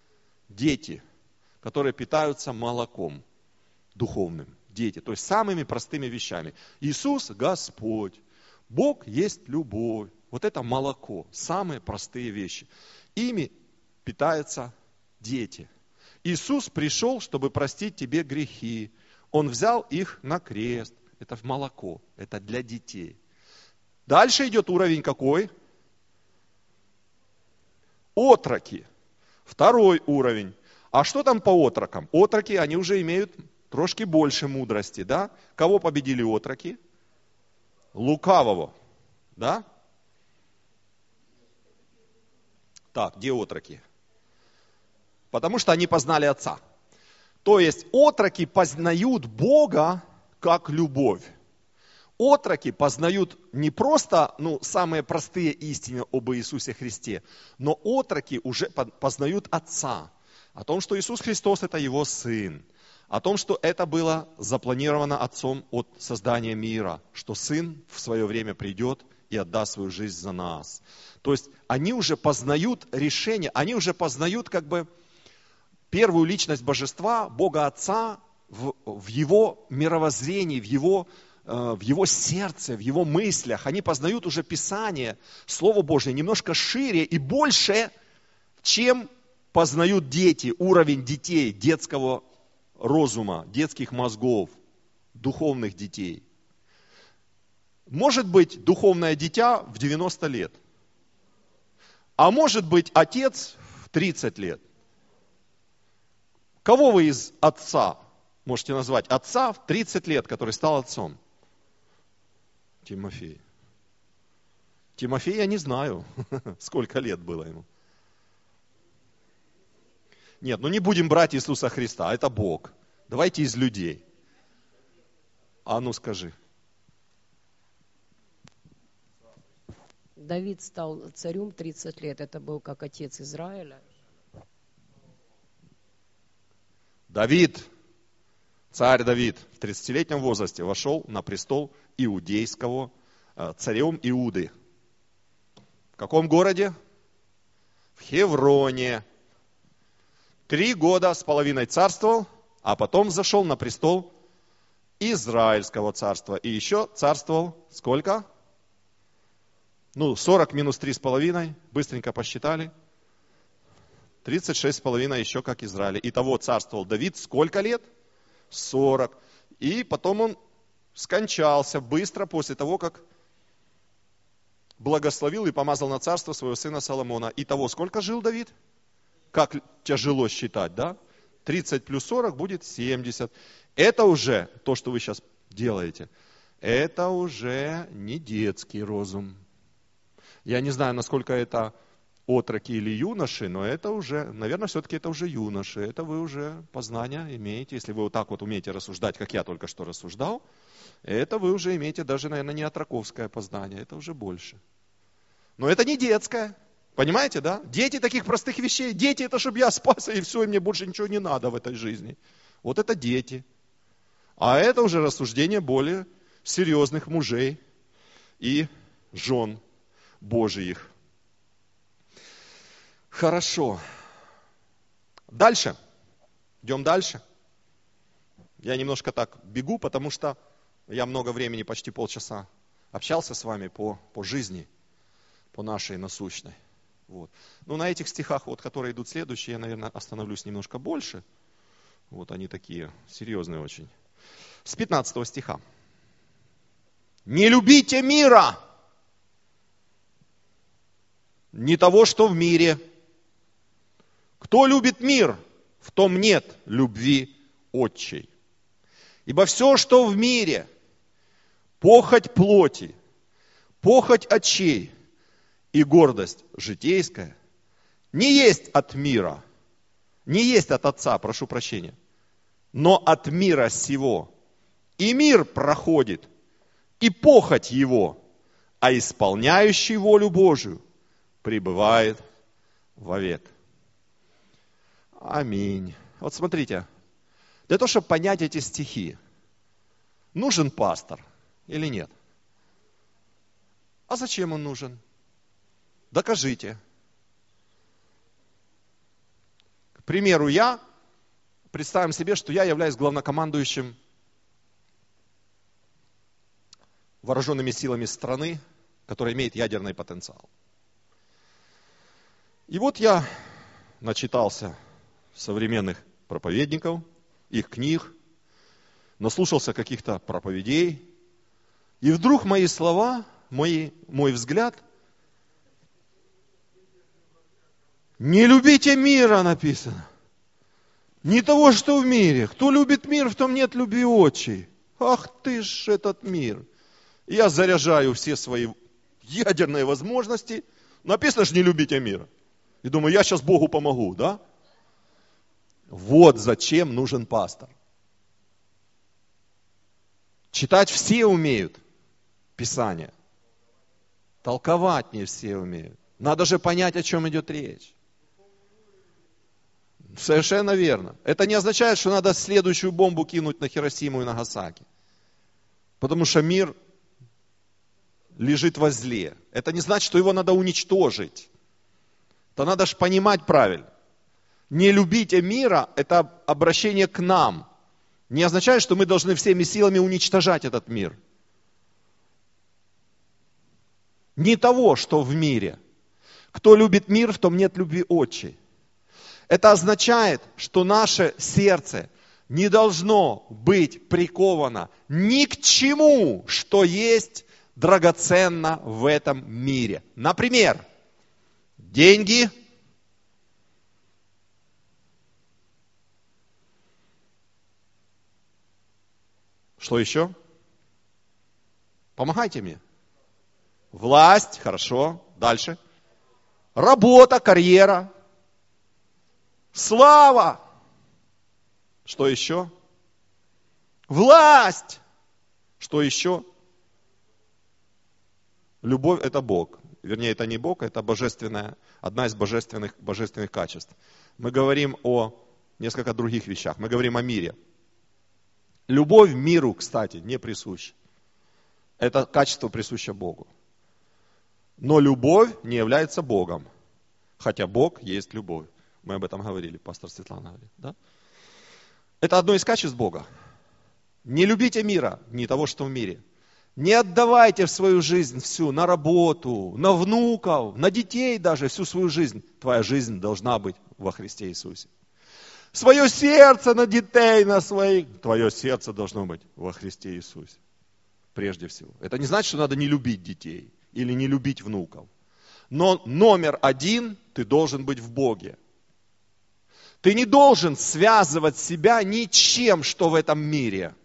Дети, которые питаются молоком духовным. Дети, то есть самыми простыми вещами. Иисус Господь, Бог есть любовь. Вот это молоко, самые простые вещи. Ими питаются дети. Иисус пришел, чтобы простить тебе грехи. Он взял их на крест. Это молоко, это для детей. Дальше идет уровень какой? Отроки. Второй уровень. А что там по отрокам? Отроки, они уже имеют трошки больше мудрости, да? Кого победили отроки? Лукавого, да? Так, где отроки? Потому что они познали Отца. То есть отроки познают Бога как любовь. Отроки познают не просто ну, самые простые истины об Иисусе Христе, но отроки уже познают Отца. О том, что Иисус Христос это Его Сын. О том, что это было запланировано Отцом от создания мира, что Сын в свое время придет и отдаст свою жизнь за нас. То есть они уже познают решение, они уже познают как бы первую личность Божества, Бога Отца, в, в Его мировоззрении, в его, э, в его сердце, в Его мыслях. Они познают уже Писание, Слово Божье немножко шире и больше, чем познают дети, уровень детей, детского разума, детских мозгов, духовных детей. Может быть духовное дитя в девяносто лет, а может быть отец в тридцать лет. Кого вы из отца можете назвать? Отца в тридцать лет, который стал отцом? Тимофей. Тимофей я не знаю, сколько лет было ему. Нет, ну не будем брать Иисуса Христа, это Бог. Давайте из людей. А ну скажи. Давид стал царем тридцать лет, это был как отец Израиля. Давид, царь Давид в тридцатилетнем возрасте вошел на престол иудейского, царем Иуды. В каком городе? В Хевроне. Три года с половиной царствовал, а потом зашел на престол Израильского царства. И еще царствовал сколько? Ну, сорок минус три с половиной, быстренько посчитали. тридцать шесть с половиной еще как Израиль. Итого царствовал Давид сколько лет? сорок. И потом он скончался быстро после того, как благословил и помазал на царство своего сына Соломона. Итого сколько жил Давид? Как тяжело считать, да? тридцать плюс сорок будет семьдесят. Это уже то, что вы сейчас делаете. Это уже не детский розум. Я не знаю, насколько это отроки или юноши, но это уже, наверное, все-таки это уже юноши. Это вы уже познания имеете. Если вы вот так вот умеете рассуждать, как я только что рассуждал, это вы уже имеете даже, наверное, не отроковское познание. Это уже больше. Но это не детское. Понимаете, да? Дети таких простых вещей. Дети это, чтобы я спасся, и все, и мне больше ничего не надо в этой жизни. Вот это дети. А это уже рассуждение более серьезных мужей и жен Божиих. Хорошо. Дальше. Идем дальше. Я немножко так бегу, потому что я много времени, почти полчаса, общался с вами по, по жизни, по нашей насущной. Вот. Ну, на этих стихах, вот, которые идут следующие, я, наверное, остановлюсь немножко больше. Вот они такие серьезные очень. С пятнадцатого стиха. Не любите мира, не того, что в мире. Кто любит мир, в том нет любви отчей. Ибо все, что в мире, похоть плоти, похоть очей и гордость житейская, не есть от мира, не есть от Отца, прошу прощения, но от мира сего. И мир проходит, и похоть его, а исполняющий волю Божию пребывает вовек. Аминь. Вот смотрите, для того, чтобы понять эти стихи, нужен пастор или нет? А зачем он нужен? Докажите. К примеру, я, представим себе, что я являюсь главнокомандующим вооруженными силами страны, которая имеет ядерный потенциал. И вот я начитался современных проповедников, их книг, наслушался каких-то проповедей, и вдруг мои слова, мои, мой взгляд, не любите мира, написано. Не того, что в мире. Кто любит мир, в том нет любви отчей. Ах ты ж этот мир. Я заряжаю все свои ядерные возможности. Написано же, не любите мира. И думаю, я сейчас Богу помогу, да? Вот зачем нужен пастор. Читать все умеют Писание. Толковать не все умеют. Надо же понять, о чем идет речь. Совершенно верно. Это не означает, что надо следующую бомбу кинуть на Хиросиму и Нагасаки. Потому что мир лежит во зле. Это не значит, что его надо уничтожить. То надо же понимать правильно. Не любить мира – это обращение к нам. Не означает, что мы должны всеми силами уничтожать этот мир. Не того, что в мире. Кто любит мир, в том нет любви отчей. Это означает, что наше сердце не должно быть приковано ни к чему, что есть драгоценно в этом мире. Например, деньги, что еще? Помогайте мне. Власть, хорошо. Дальше. Работа, карьера. Слава. Что еще? Власть. Что еще? Любовь – это Бог. Вернее, это не Бог, это божественная, одна из божественных, божественных качеств. Мы говорим о несколько других вещах. Мы говорим о мире. Любовь миру, кстати, не присуща. Это качество присуще Богу. Но любовь не является Богом. Хотя Бог есть любовь. Мы об этом говорили, пастор Светлана говорит. Да? Это одно из качеств Бога. Не любите мира, не того, что в мире. Не отдавайте в свою жизнь всю на работу, на внуков, на детей даже, всю свою жизнь. Твоя жизнь должна быть во Христе Иисусе. Свое сердце на детей, на своих. Твое сердце должно быть во Христе Иисусе. Прежде всего. Это не значит, что надо не любить детей или не любить внуков. Но номер один, ты должен быть в Боге. Ты не должен связывать себя ничем, что в этом мире.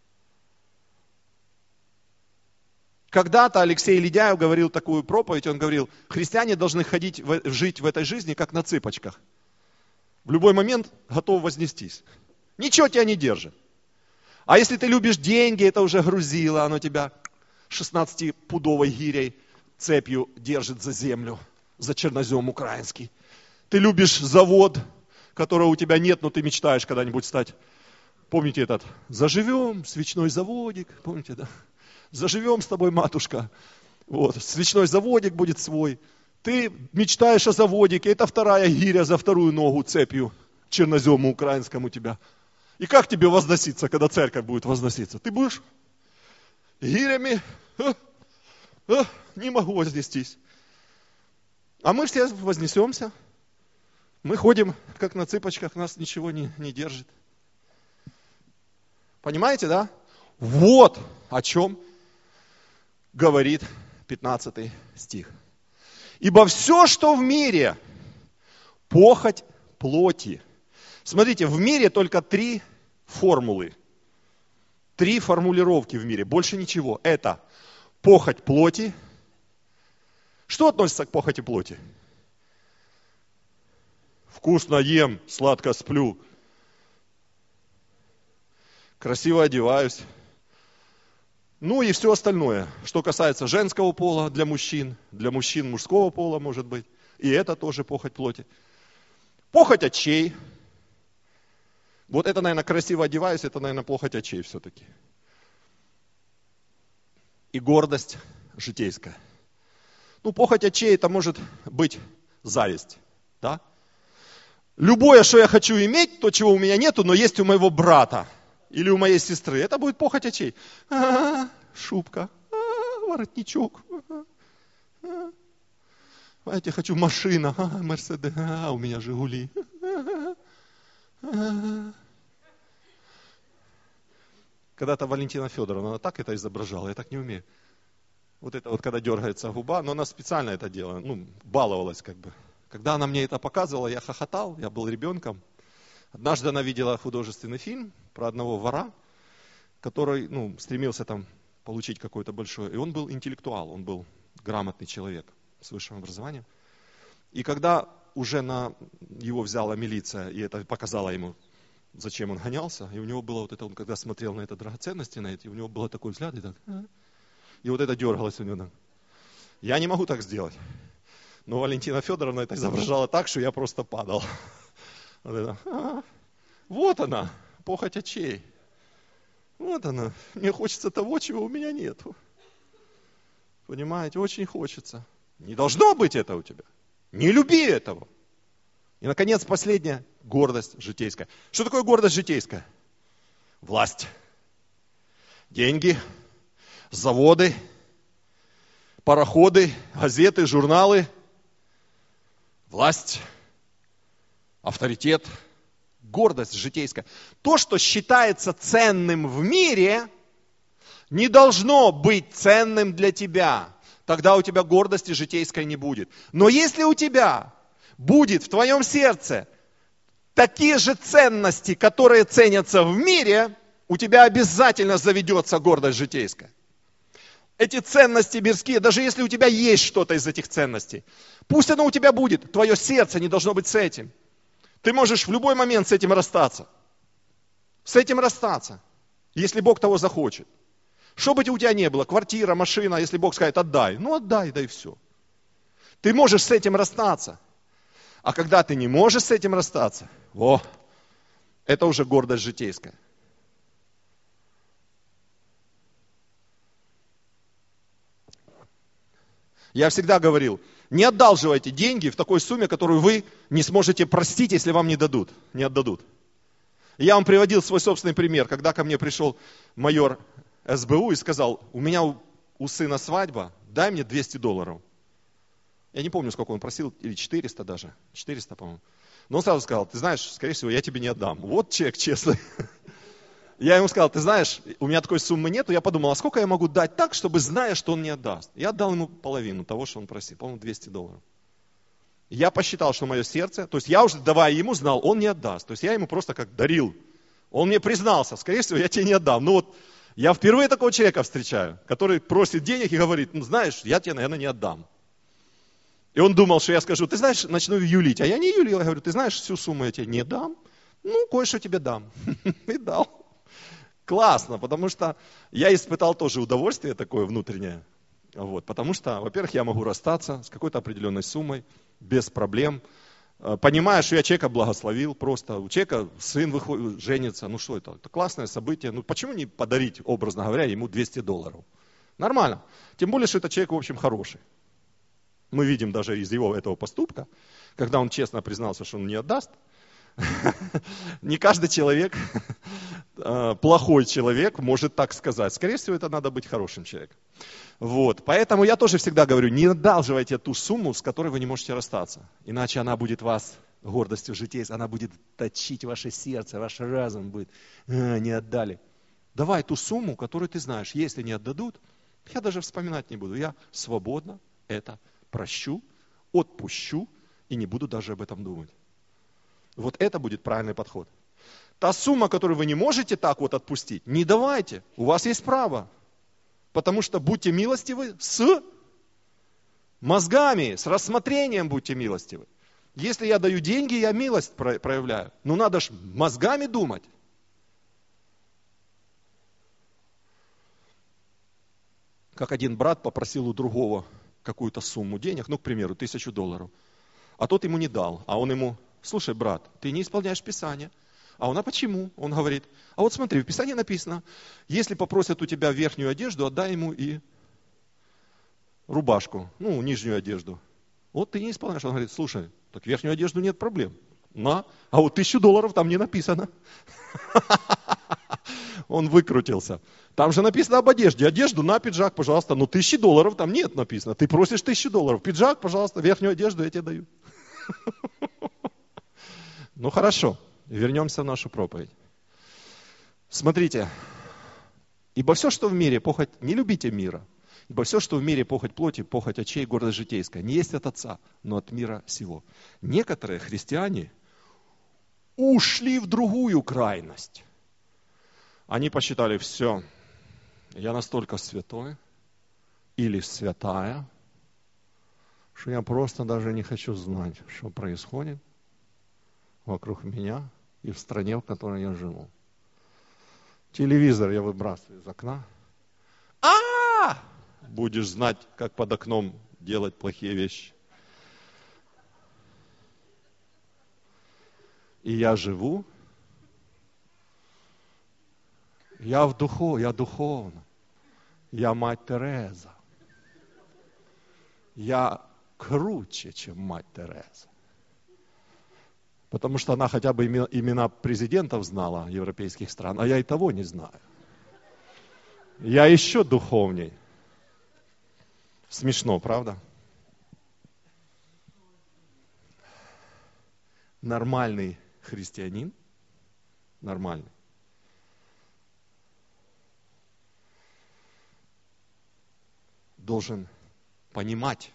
Когда-то Алексей Ледяев говорил такую проповедь, он говорил, христиане должны ходить, жить в этой жизни, как на цыпочках. В любой момент готов вознестись. Ничего тебя не держит. А если ты любишь деньги, это уже грузило, оно тебя шестнадцатипудовой гирей цепью держит за землю, за чернозем украинский. Ты любишь завод, которого у тебя нет, но ты мечтаешь когда-нибудь стать. Помните этот? Заживем, свечной заводик, помните, да? Заживем с тобой, матушка. Вот, свечной заводик будет свой. Ты мечтаешь о заводике, это вторая гиря за вторую ногу цепью чернозему украинскому тебя. И как тебе возноситься, когда церковь будет возноситься? Ты будешь гирями, а, а, не могу вознестись. А мы все вознесемся. Мы ходим, как на цыпочках, нас ничего не, не держит. Понимаете, да? Вот о чем говорит пятнадцатый стих. Ибо все, что в мире, похоть плоти. Смотрите, в мире только три формулы. Три формулировки в мире, больше ничего. Это похоть плоти. Что относится к похоти плоти? Вкусно ем, сладко сплю. Красиво одеваюсь. Ну и все остальное, что касается женского пола для мужчин, для мужчин мужского пола может быть. И это тоже похоть плоти. Похоть очей. Вот это, наверное, красиво одеваюсь, это, наверное, похоть очей все-таки. И гордость житейская. Ну, похоть очей, это может быть зависть. Да? Любое, что я хочу иметь, то, чего у меня нету, но есть у моего брата. Или у моей сестры. Это будет похоть очей. А-а-а, шубка, а-а-а, воротничок. А-а-а. А я хочу машина, а, Мерседес, а, у меня Жигули. А-а-а. Когда-то Валентина Федоровна, она так это изображала, я так не умею. Вот это вот, когда дергается губа, но она специально это делала, ну, баловалась как бы. Когда она мне это показывала, я хохотал, я был ребенком. Однажды она видела художественный фильм про одного вора, который ну, стремился там получить какое-то большое. И он был интеллектуал, он был грамотный человек с высшим образованием. И когда уже на его взяла милиция, и это показала ему, зачем он гонялся, и у него было вот это, он когда смотрел на это драгоценности, на эти, у него был такой взгляд, и так, и вот это дергалось у него. Я не могу так сделать. Но Валентина Федоровна это изображала так, что я просто падал. Вот, это, а, вот она, похоть очей. Вот она. Мне хочется того, чего у меня нет. Понимаете, очень хочется. Не должно быть это у тебя. Не люби этого. И, наконец, последняя гордость житейская. Что такое гордость житейская? Власть. Деньги, заводы, пароходы, газеты, журналы. Власть, авторитет, гордость житейская. То, что считается ценным в мире, не должно быть ценным для тебя. Тогда у тебя гордости житейской не будет. Но если у тебя будет в твоем сердце такие же ценности, которые ценятся в мире, у тебя обязательно заведется гордость житейская. Эти ценности мирские, даже если у тебя есть что-то из этих ценностей, пусть оно у тебя будет, твое сердце не должно быть с этим. Ты можешь в любой момент с этим расстаться. С этим расстаться, если Бог того захочет. Что бы у тебя не было, квартира, машина, если Бог скажет, отдай, ну отдай, да и все. Ты можешь с этим расстаться. А когда ты не можешь с этим расстаться, о, это уже гордость житейская. Я всегда говорил, не одалживайте деньги в такой сумме, которую вы не сможете простить, если вам не дадут, не отдадут. Я вам приводил свой собственный пример, когда ко мне пришел майор эс бэ у и сказал, у меня у, у сына свадьба, дай мне двести долларов. Я не помню, сколько он просил, или четыреста даже, четыреста, по-моему. Но он сразу сказал, ты знаешь, скорее всего, я тебе не отдам. Вот чек честный. Я ему сказал, ты знаешь, у меня такой суммы нету. Я подумал, а сколько я могу дать так, чтобы зная, что он не отдаст. Я отдал ему половину того, что он просил, по-моему, двести долларов. Я посчитал, что мое сердце, то есть я уже давая ему, знал, он не отдаст. То есть я ему просто как дарил. Он мне признался, скорее всего, я тебе не отдам. Ну вот, я впервые такого человека встречаю, который просит денег и говорит, ну знаешь, я тебе, наверное, не отдам. И он думал, что я скажу, ты знаешь, начну юлить. А я не юлил, я говорю, ты знаешь, всю сумму я тебе не дам, ну, кое-что тебе дам. И дал. Классно, потому что я испытал тоже удовольствие такое внутреннее. Вот, потому что, во-первых, я могу расстаться с какой-то определенной суммой, без проблем. Понимая, что я человека благословил просто. У человека сын выходит, женится. Ну что это? Это классное событие. Ну почему не подарить, образно говоря, ему двести долларов? Нормально. Тем более, что этот человек, в общем, хороший. Мы видим даже из его этого поступка, когда он честно признался, что он не отдаст. Не каждый человек, плохой человек может так сказать. Скорее всего, это надо быть хорошим человеком. Вот. Поэтому я тоже всегда говорю, не одалживайте ту сумму, с которой вы не можете расстаться. Иначе она будет вас гордостью житейской, она будет точить ваше сердце, ваш разум будет. А, не отдали. Давай ту сумму, которую ты знаешь. Если не отдадут, я даже вспоминать не буду. Я свободно это прощу, отпущу и не буду даже об этом думать. Вот это будет правильный подход. Та сумма, которую вы не можете так вот отпустить, не давайте. У вас есть право. Потому что будьте милостивы с мозгами, с рассмотрением будьте милостивы. Если я даю деньги, я милость проявляю. Но надо ж мозгами думать. Как один брат попросил у другого какую-то сумму денег, ну, к примеру, тысячу долларов. А тот ему не дал. А он ему, слушай, брат, ты не исполняешь Писание. А он, а почему? Он говорит, а вот смотри, в Писании написано, если попросят у тебя верхнюю одежду, отдай ему и рубашку, ну, нижнюю одежду. Вот ты не исполняешь. Он говорит, слушай, так верхнюю одежду нет проблем. На, а вот тысячу долларов там не написано. Он выкрутился. Там же написано об одежде. Одежду на пиджак, пожалуйста. Но тысячи долларов там нет написано. Ты просишь тысячу долларов. Пиджак, пожалуйста, верхнюю одежду я тебе даю. Ну хорошо. Вернемся в нашу проповедь. Смотрите, ибо все, что в мире, похоть, не любите мира, ибо все, что в мире, похоть плоти, похоть очей, гордость житейская, не есть от Отца, но от мира сего. Некоторые христиане ушли в другую крайность. Они посчитали, все, я настолько святой или святая, что я просто даже не хочу знать, что происходит вокруг меня и в стране, в которой я живу. Телевизор я выбрасываю из окна. А! Будешь знать, как под окном делать плохие вещи. И я живу. Я в духу, я духовно. Я мать Тереза. Я круче, чем мать Тереза. Потому что она хотя бы имена президентов знала европейских стран, а я и того не знаю. Я еще духовней. Смешно, правда? Нормальный христианин, нормальный, должен понимать,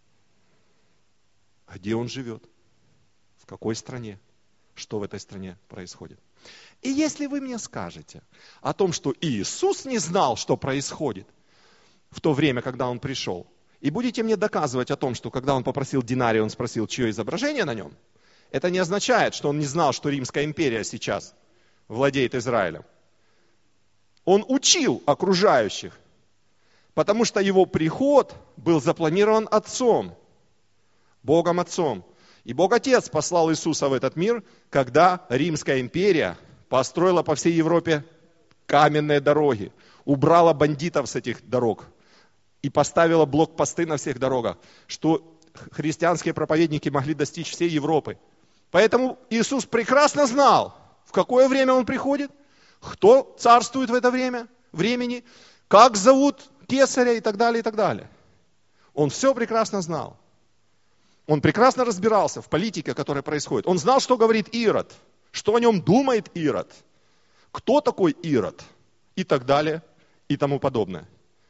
где он живет, в какой стране, что в этой стране происходит. И если вы мне скажете о том, что Иисус не знал, что происходит в то время, когда Он пришел, и будете мне доказывать о том, что когда Он попросил динарий, Он спросил, чье изображение на нем, это не означает, что Он не знал, что Римская империя сейчас владеет Израилем. Он учил окружающих, потому что Его приход был запланирован Отцом, Богом Отцом. И Бог Отец послал Иисуса в этот мир, когда Римская империя построила по всей Европе каменные дороги, убрала бандитов с этих дорог и поставила блокпосты на всех дорогах, что христианские проповедники могли достичь всей Европы. Поэтому Иисус прекрасно знал, в какое время Он приходит, кто царствует в это время, времени, как зовут кесаря и так далее, и так далее. Он все прекрасно знал. Он прекрасно разбирался в политике, которая происходит. Он знал, что говорит Ирод, что о нем думает Ирод, кто такой Ирод и так далее и тому подобное.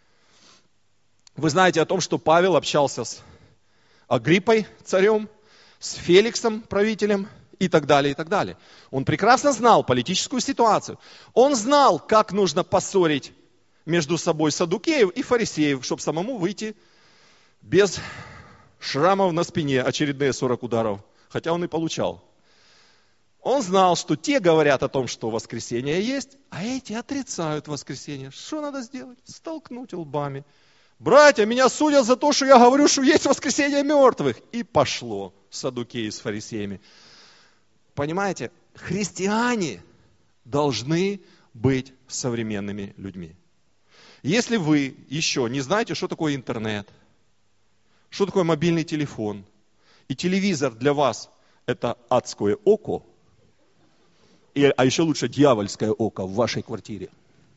Вы знаете о том, что Павел общался с Агриппой, царем, с Феликсом, правителем и так далее, и так далее. Он прекрасно знал политическую ситуацию. Он знал, как нужно поссорить между собой саддукеев и фарисеев, чтобы самому выйти без шрамов на спине, очередные сорок ударов, хотя он и получал. Он знал, что те говорят о том, что воскресение есть, а эти отрицают воскресение. Что надо сделать? Столкнуть лбами. Братья, меня судят за то, что я говорю, что есть воскресение мертвых. И пошло саддукеи с фарисеями. Понимаете, христиане должны быть современными людьми. Если вы еще не знаете, что такое интернет, что такое мобильный телефон, и телевизор для вас это адское око, и, а еще лучше дьявольское око в вашей квартире.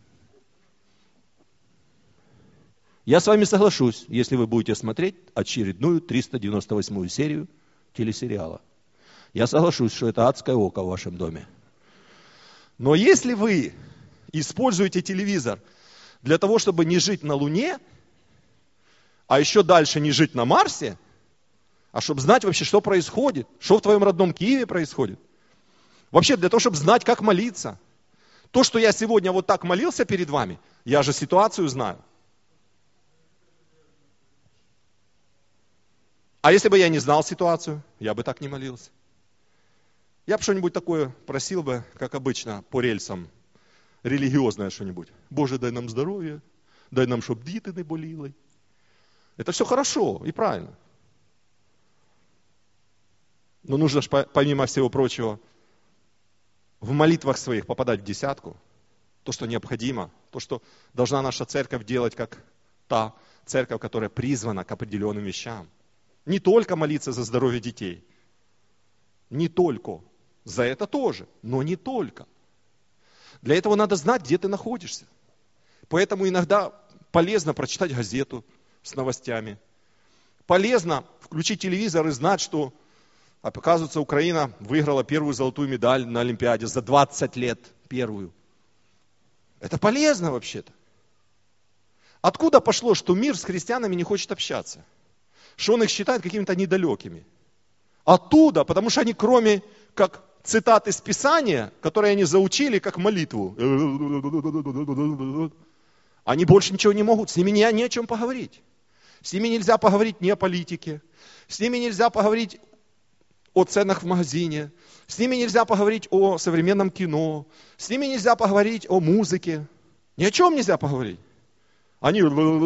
Я с вами соглашусь, если вы будете смотреть очередную триста девяносто восьмую серию телесериала. Я соглашусь, что это адское око в вашем доме. Но если вы используете телевизор для того, чтобы не жить на Луне, а еще дальше не жить на Марсе, а чтобы знать вообще, что происходит, что в твоем родном Киеве происходит. Вообще для того, чтобы знать, как молиться. То, что я сегодня вот так молился перед вами, я же ситуацию знаю. А если бы я не знал ситуацию, я бы так не молился. Я бы что-нибудь такое просил бы, как обычно, по рельсам, религиозное что-нибудь. Боже, дай нам здоровья, дай нам, щоб діти не боліли. Это все хорошо и правильно. Но нужно же, помимо всего прочего, в молитвах своих попадать в десятку. То, что необходимо. То, что должна наша церковь делать, как та церковь, которая призвана к определенным вещам. Не только молиться за здоровье детей. Не только. За это тоже. Но не только. Для этого надо знать, где ты находишься. Поэтому иногда полезно прочитать газету с новостями. Полезно включить телевизор и знать, что, оказывается, Украина выиграла первую золотую медаль на Олимпиаде за двадцать лет. Первую. Это полезно вообще-то. Откуда пошло, что мир с христианами не хочет общаться? Что он их считает какими-то недалекими? Оттуда, потому что они кроме как цитат из Писания, которые они заучили как молитву, они больше ничего не могут, с ними не, не о чем поговорить. С ними нельзя поговорить ни о политике, с ними нельзя поговорить о ценах в магазине, с ними нельзя поговорить о современном кино, с ними нельзя поговорить о музыке. Ни о чем нельзя поговорить. Они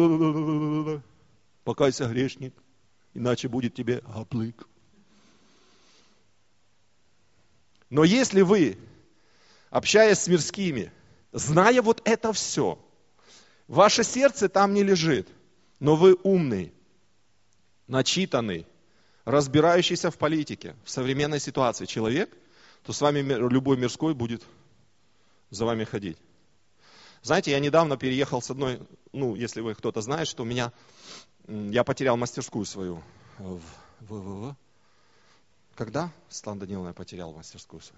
покайся, грешник, иначе будет тебе гаплык. Но если вы, общаясь с мирскими, зная вот это все, ваше сердце там не лежит, но вы умный, начитанный, разбирающийся в политике, в современной ситуации человек, то с вами любой мирской будет за вами ходить. Знаете, я недавно переехал с одной, ну, если вы кто-то знает, что у меня, я потерял мастерскую свою. В, в, в, в. Когда, Светлана Даниловна, я потерял мастерскую свою?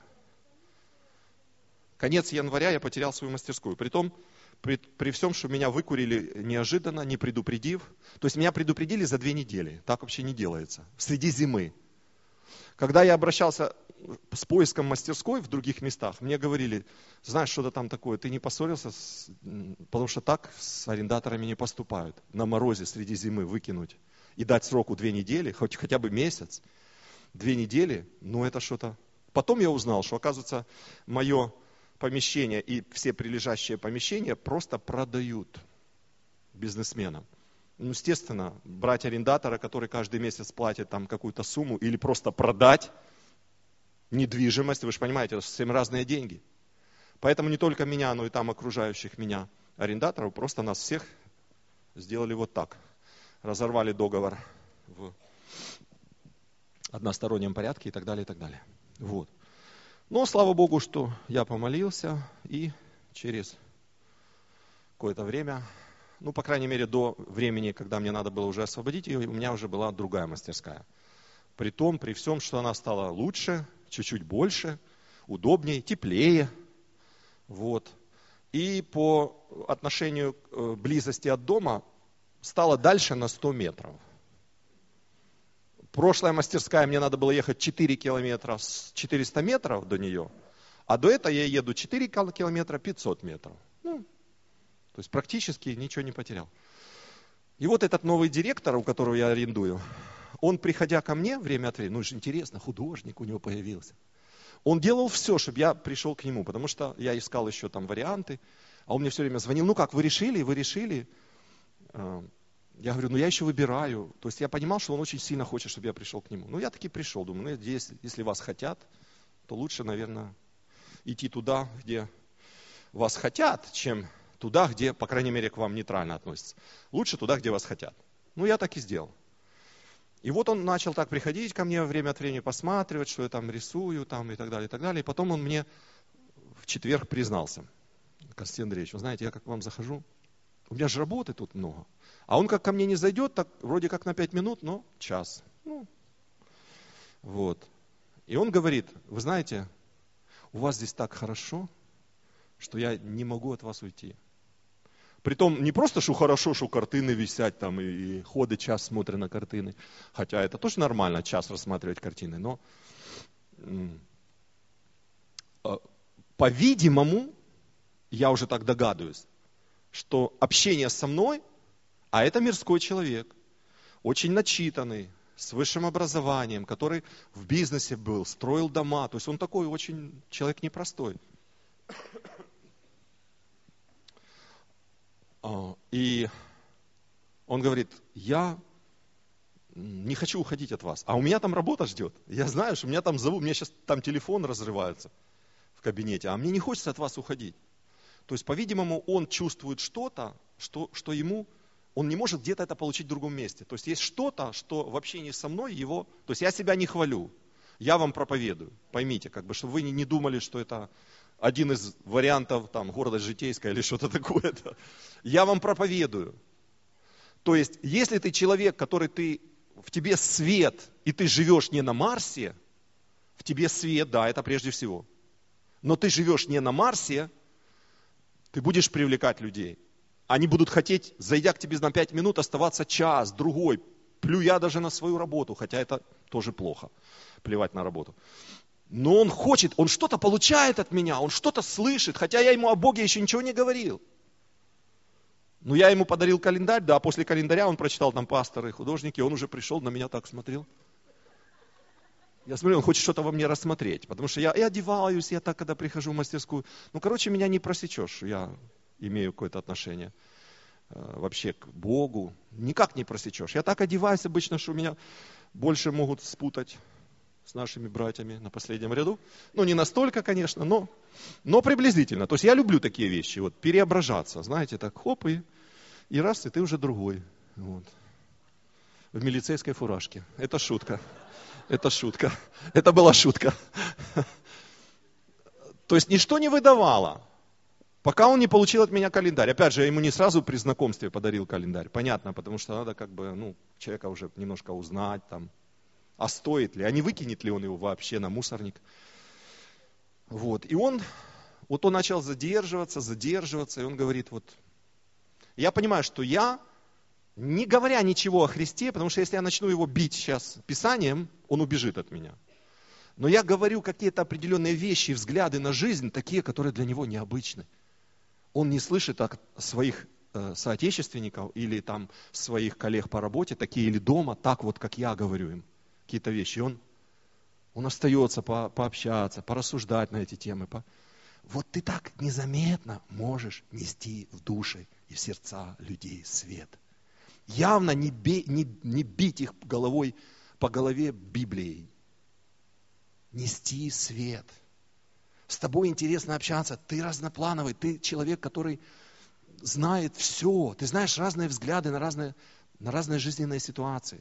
Конец января я потерял свою мастерскую. Притом, при, при всем, что меня выкурили неожиданно, не предупредив. То есть меня предупредили за две недели. Так вообще не делается. Среди зимы. Когда я обращался с поиском мастерской в других местах, мне говорили, знаешь, что-то там такое, ты не поссорился, с... потому что так с арендаторами не поступают. На морозе среди зимы выкинуть и дать сроку две недели, хоть хотя бы месяц, две недели, ну это что-то. Потом я узнал, что, оказывается, мое помещение и все прилежащие помещения просто продают бизнесменам. Ну, естественно, брать арендатора, который каждый месяц платит там какую-то сумму, или просто продать недвижимость, вы же понимаете, это совсем разные деньги. Поэтому не только меня, но и там окружающих меня арендаторов, просто нас всех сделали вот так. Разорвали договор в одностороннем порядке и так далее, и так далее. Вот. Но слава Богу, что я помолился, и через какое-то время, ну, по крайней мере, до времени, когда мне надо было уже освободить ее, у меня уже была другая мастерская. При том, при всем, что она стала лучше, чуть-чуть больше, удобнее, теплее. Вот. И по отношению к близости от дома стала дальше на сто метров. Прошлая мастерская, мне надо было ехать четыре километра, четыреста метров до нее, а до этого я еду четыре километра, пятьсот метров. Ну, то есть практически ничего не потерял. И вот этот новый директор, у которого я арендую, он, приходя ко мне время от времени, ну, же интересно, художник у него появился. Он делал все, чтобы я пришел к нему, потому что я искал еще там варианты, а он мне все время звонил, ну как, вы решили, вы решили? Я говорю, ну я еще выбираю. То есть я понимал, что он очень сильно хочет, чтобы я пришел к нему. Ну я таки пришел, думаю, ну если, если вас хотят, то лучше, наверное, идти туда, где вас хотят, чем туда, где, по крайней мере, к вам нейтрально относятся. Лучше туда, где вас хотят. Ну я так и сделал. И вот он начал так приходить ко мне время от времени, посматривать, что я там рисую, там, и так далее, и так далее. И потом он мне в четверг признался. Константин Андреевич, вы знаете, я как к вам захожу, у меня же работы тут много. А он как ко мне не зайдет, так вроде как на пять минут, но час. Ну, вот. И он говорит, вы знаете, у вас здесь так хорошо, что я не могу от вас уйти. Притом не просто, что хорошо, что картины висят там, и, и ходы час смотрят на картины. Хотя это тоже нормально, час рассматривать картины. Но, по-видимому, я уже так догадываюсь, что общение со мной, а это мирской человек, очень начитанный, с высшим образованием, который в бизнесе был, строил дома. То есть он такой очень человек непростой. И он говорит, я не хочу уходить от вас, а у меня там работа ждет. Я знаю, что меня там зовут, у меня сейчас там телефон разрывается в кабинете, а мне не хочется от вас уходить. То есть, по-видимому, он чувствует что-то, что, что ему, он не может где-то это получить в другом месте. То есть есть что-то, что в общении со мной его, то есть я себя не хвалю, я вам проповедую, поймите, как бы, чтобы вы не думали, что это один из вариантов, там, гордость житейская или что-то такое. Я вам проповедую. То есть, если ты человек, который ты, в тебе свет, и ты живешь не на Марсе, в тебе свет, да, это прежде всего. Но ты живешь не на Марсе, ты будешь привлекать людей. Они будут хотеть, зайдя к тебе на пять минут, оставаться час, другой, плюя даже на свою работу, хотя это тоже плохо, плевать на работу. Но он хочет, он что-то получает от меня, он что-то слышит, хотя я ему о Боге еще ничего не говорил. Но я ему подарил календарь, да, а после календаря он прочитал там пасторы, художники, он уже пришел, на меня так смотрел. Я смотрю, он хочет что-то во мне рассмотреть, потому что я и одеваюсь, я так, когда прихожу в мастерскую. Ну, короче, меня не просечешь, я имею какое-то отношение э, вообще к Богу. Никак не просечешь. Я так одеваюсь обычно, что меня больше могут спутать с нашими братьями на последнем ряду. Ну, не настолько, конечно, но, но приблизительно. То есть я люблю такие вещи, вот, переображаться. Знаете, так хоп, и, и раз, и ты уже другой. Вот. В милицейской фуражке. Это шутка. Это шутка. Это была шутка. То есть ничто не выдавало, пока он не получил от меня календарь. Опять же, я ему не сразу при знакомстве подарил календарь. Понятно, потому что надо как бы, ну, человека уже немножко узнать там. А стоит ли, а не выкинет ли он его вообще на мусорник. Вот. И он, вот он начал задерживаться, задерживаться, и он говорит, вот, я понимаю, что я, не говоря ничего о Христе, потому что если я начну его бить сейчас Писанием, он убежит от меня. Но я говорю какие-то определенные вещи и взгляды на жизнь, такие, которые для него необычны. Он не слышит от своих э, соотечественников или там своих коллег по работе, такие или дома, так вот, как я говорю им. Какие-то вещи. Он, он остается по, пообщаться, порассуждать на эти темы. По... Вот ты так незаметно можешь нести в души и в сердца людей свет. Явно не, бей, не, не бить их головой по голове Библией. Нести свет. С тобой интересно общаться. Ты разноплановый, ты человек, который знает все. Ты знаешь разные взгляды на разные, на разные жизненные ситуации.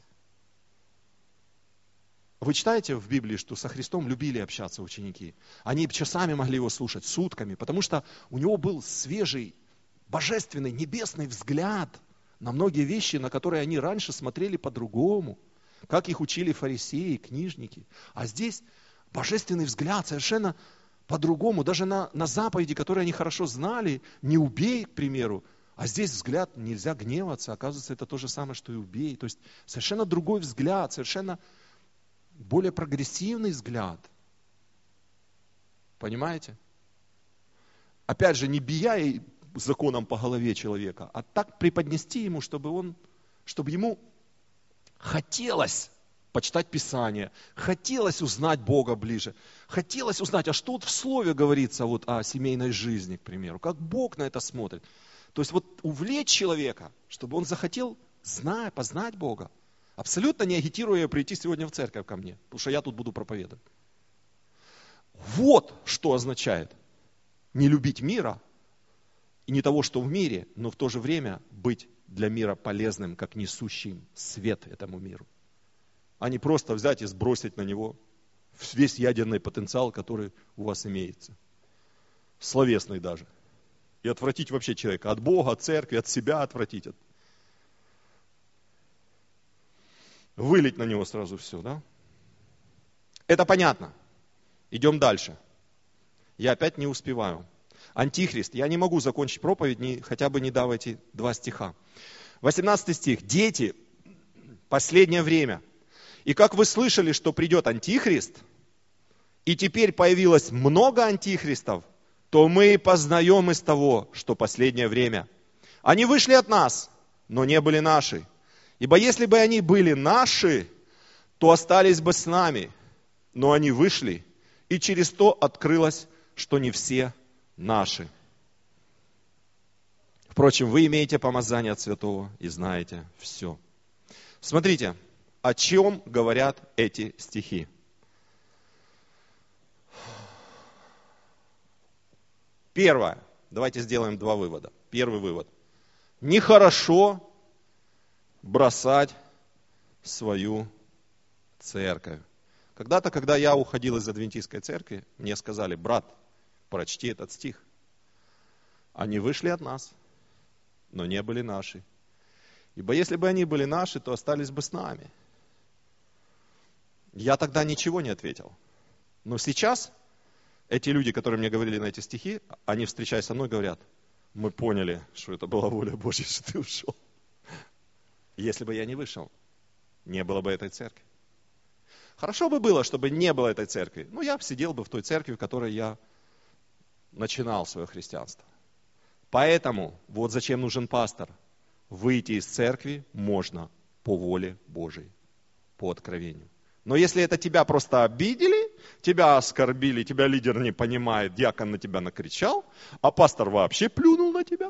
Вы читаете в Библии, что со Христом любили общаться ученики? Они часами могли его слушать, сутками, потому что у него был свежий, божественный, небесный взгляд на многие вещи, на которые они раньше смотрели по-другому, как их учили фарисеи, книжники. А здесь божественный взгляд совершенно по-другому, даже на, на заповеди, которые они хорошо знали, не убей, к примеру, а здесь взгляд, нельзя гневаться, оказывается, это то же самое, что и убей. То есть совершенно другой взгляд, совершенно более прогрессивный взгляд. Понимаете? Опять же, не бия законом по голове человека, а так преподнести ему, чтобы он, чтобы ему хотелось почитать Писание, хотелось узнать Бога ближе, хотелось узнать, а что вот в Слове говорится вот о семейной жизни, к примеру, как Бог на это смотрит. То есть вот увлечь человека, чтобы он захотел знать, познать Бога. Абсолютно не агитируя прийти сегодня в церковь ко мне, потому что я тут буду проповедовать. Вот что означает не любить мира и не того, что в мире, но в то же время быть для мира полезным, как несущим свет этому миру. А не просто взять и сбросить на него весь ядерный потенциал, который у вас имеется. Словесный даже. И отвратить вообще человека от Бога, от церкви, от себя отвратить. Вылить на него сразу все, да? Это понятно. Идем дальше. Я опять не успеваю. Антихрист. Я не могу закончить проповедь, не, хотя бы не дав эти два стиха. восемнадцатый стих. Дети, последнее время. И как вы слышали, что придет Антихрист, и теперь появилось много антихристов, то мы познаем из того, что последнее время. Они вышли от нас, но не были наши. Ибо если бы они были наши, то остались бы с нами. Но они вышли, и через то открылось, что не все наши. Впрочем, вы имеете помазание от Святого и знаете все. Смотрите, о чем говорят эти стихи. Первое. Давайте сделаем два вывода. Первый вывод. Нехорошо бросать свою церковь. Когда-то, когда я уходил из адвентистской церкви, мне сказали: брат, прочти этот стих. Они вышли от нас, но не были наши. Ибо если бы они были наши, то остались бы с нами. Я тогда ничего не ответил. Но сейчас эти люди, которые мне говорили на эти стихи, они, встречаясь со мной, говорят: мы поняли, что это была воля Божья, что ты ушел. Если бы я не вышел, не было бы этой церкви. Хорошо бы было, чтобы не было этой церкви. Ну, я бы сидел бы в той церкви, в которой я начинал свое христианство. Поэтому, вот зачем нужен пастор. Выйти из церкви можно по воле Божией, по откровению. Но если это тебя просто обидели, тебя оскорбили, тебя лидер не понимает, диакон на тебя накричал, а пастор вообще плюнул на тебя.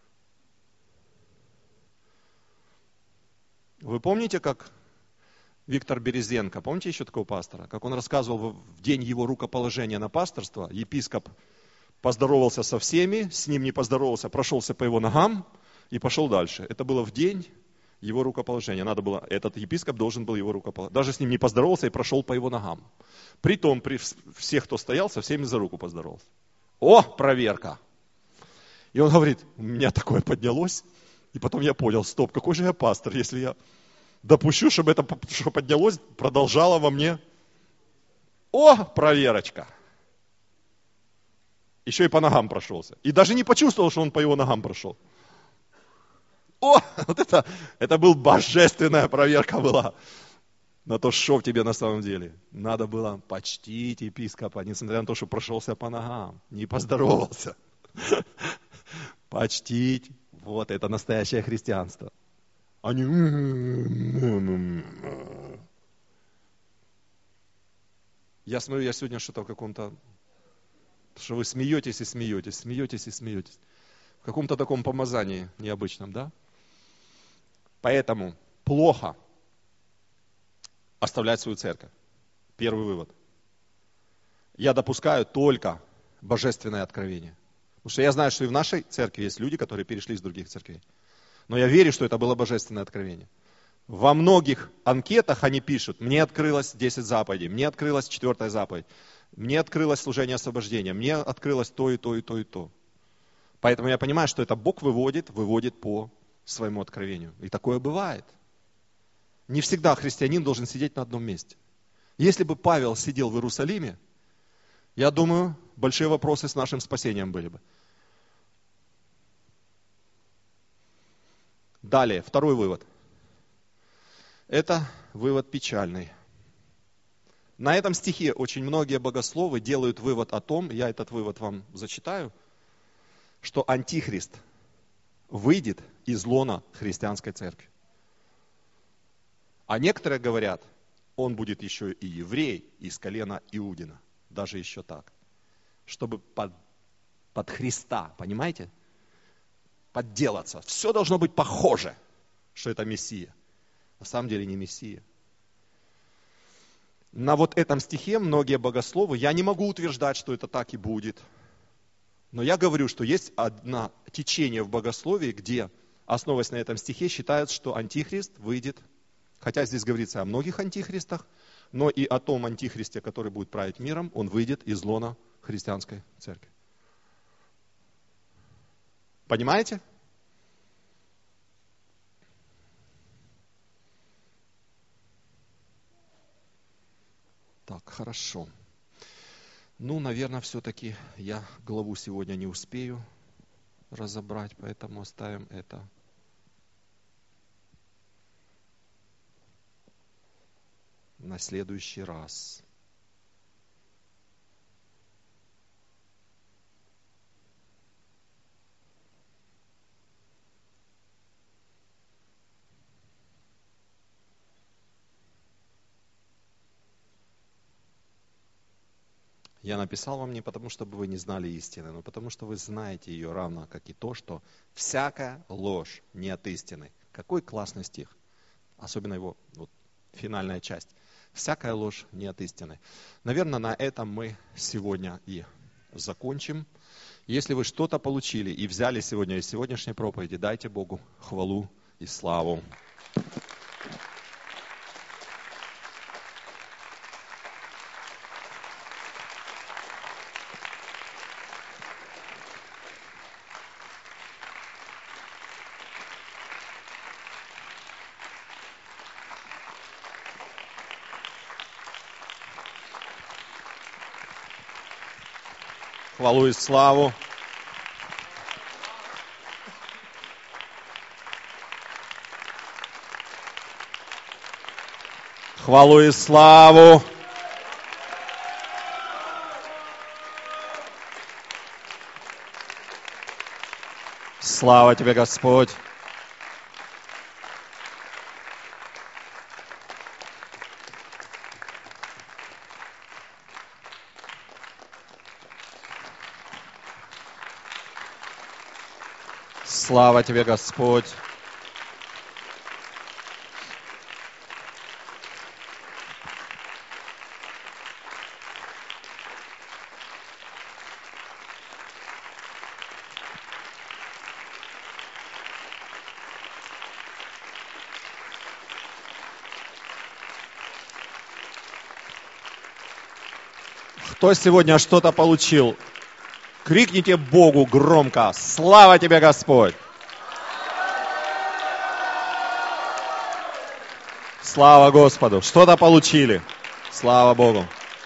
Вы помните, как Виктор Березенко, помните еще такого пастора? Как он рассказывал в день его рукоположения на пасторство, епископ поздоровался со всеми, с ним не поздоровался, прошелся по его ногам и пошел дальше. Это было в день его рукоположения. Надо было, этот епископ должен был его рукоположить. Даже с ним не поздоровался и прошел по его ногам. Притом, при всех, кто стоял, со всеми за руку поздоровался. О, проверка! И он говорит, у меня такое поднялось, и потом я понял, стоп, какой же я пастор, если я допущу, чтобы это, что поднялось, продолжало во мне. О, проверочка! Еще и по ногам прошелся. И даже не почувствовал, что он по его ногам прошел. О, вот это, это был божественная проверка была. На то, что в тебе на самом деле. Надо было почтить епископа, несмотря на то, что прошелся по ногам, не поздоровался. Почтить. Вот это настоящее христианство. Они... Я смотрю, я сегодня что-то в каком-то... Что вы смеетесь и смеетесь, смеетесь и смеетесь. В каком-то таком помазании необычном, да? Поэтому плохо оставлять свою церковь. Первый вывод. Я допускаю только божественное откровение. Потому что я знаю, что и в нашей церкви есть люди, которые перешли из других церквей. Но я верю, что это было божественное откровение. Во многих анкетах они пишут, мне открылось десять заповедей, мне открылась четвертая заповедь, мне открылось служение освобождения, мне открылось то и то и то и то. Поэтому я понимаю, что это Бог выводит, выводит по своему откровению. И такое бывает. Не всегда христианин должен сидеть на одном месте. Если бы Павел сидел в Иерусалиме, я думаю, большие вопросы с нашим спасением были бы. Далее, второй вывод. Это вывод печальный. На этом стихе очень многие богословы делают вывод о том, я этот вывод вам зачитаю, что Антихрист выйдет из лона христианской церкви. А некоторые говорят, он будет еще и еврей из колена Иудина. Даже еще так. Чтобы под, под Христа, понимаете? Подделаться. Все должно быть похоже, что это Мессия. На самом деле не Мессия. На вот этом стихе многие богословы, я не могу утверждать, что это так и будет. Но я говорю, что есть одно течение в богословии, где, основываясь на этом стихе, считают, что антихрист выйдет, хотя здесь говорится о многих антихристах, но и о том антихристе, который будет править миром, он выйдет из лона христианской церкви. Понимаете? Так, хорошо. Ну, наверное, все-таки я главу сегодня не успею разобрать, поэтому оставим это. На следующий раз. Я написал вам не потому, чтобы вы не знали истины, но потому, что вы знаете ее равно, как и то, что всякая ложь не от истины. Какой классный стих. Особенно его вот, финальная часть. Всякая ложь не от истины. Наверное, на этом мы сегодня и закончим. Если вы что-то получили и взяли сегодня из сегодняшней проповеди, дайте Богу хвалу и славу. Хвалу и славу. Хвалу и славу. Слава тебе, Господь. Слава тебе, Господь. Кто сегодня что-то получил? Крикните Богу громко: слава тебе, Господь! Слава Господу! Что-то получили. Слава Богу!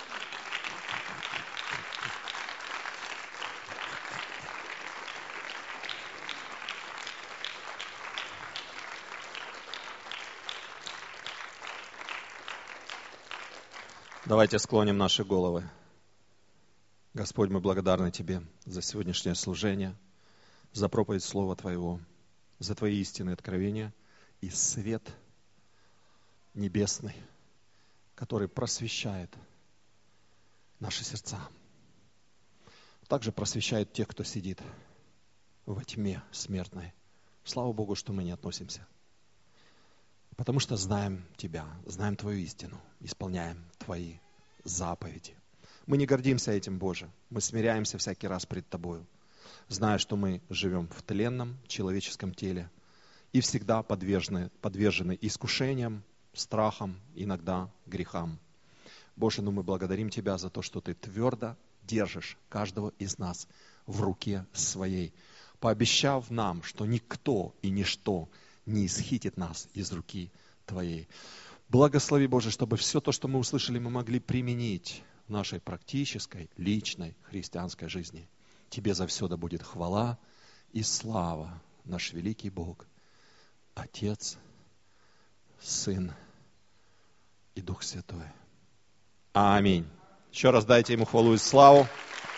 Давайте склоним наши головы. Господь, мы благодарны Тебе за сегодняшнее служение, за проповедь Слова Твоего, за Твои истины и откровения и свет небесный, который просвещает наши сердца. Также просвещает тех, кто сидит во тьме смертной. Слава Богу, что мы не относимся. Потому что знаем Тебя, знаем Твою истину, исполняем Твои заповеди. Мы не гордимся этим, Боже. Мы смиряемся всякий раз пред Тобою, зная, что мы живем в тленном человеческом теле и всегда подвержены, подвержены искушениям, страхам, иногда грехам. Боже, ну мы благодарим Тебя за то, что Ты твердо держишь каждого из нас в руке своей, пообещав нам, что никто и ничто не исхитит нас из руки Твоей. Благослови, Боже, чтобы все то, что мы услышали, мы могли применить в нашей практической, личной христианской жизни. Тебе за все да будет хвала и слава, наш великий Бог, Отец, Сын и Дух Святой. Аминь. Еще раз дайте Ему хвалу и славу.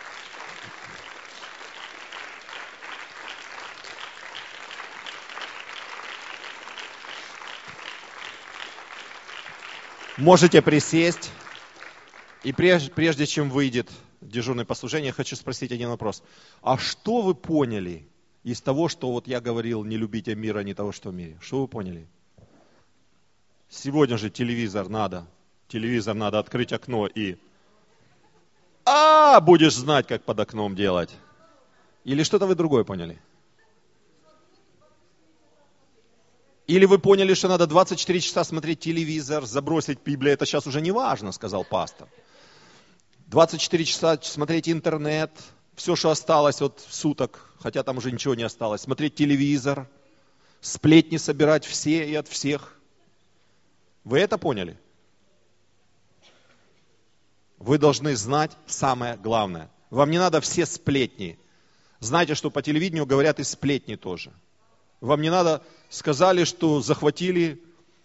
Можете присесть. И прежде, прежде чем выйдет дежурное послужение, я хочу спросить один вопрос. А что вы поняли из того, что вот я говорил, не любите мира, не того, что в мире? Что вы поняли? Сегодня же телевизор надо. Телевизор надо открыть окно и... А, будешь знать, как под окном делать. Или что-то вы другое поняли? Или вы поняли, что надо двадцать четыре часа смотреть телевизор, забросить Библию, это сейчас уже не важно, сказал пастор. двадцать четыре часа смотреть интернет, все, что осталось от суток, хотя там уже ничего не осталось, смотреть телевизор, сплетни собирать все и от всех. Вы это поняли? Вы должны знать самое главное. Вам не надо все сплетни. Знаете, что по телевидению говорят и сплетни тоже. Вам не надо, сказали, что захватили,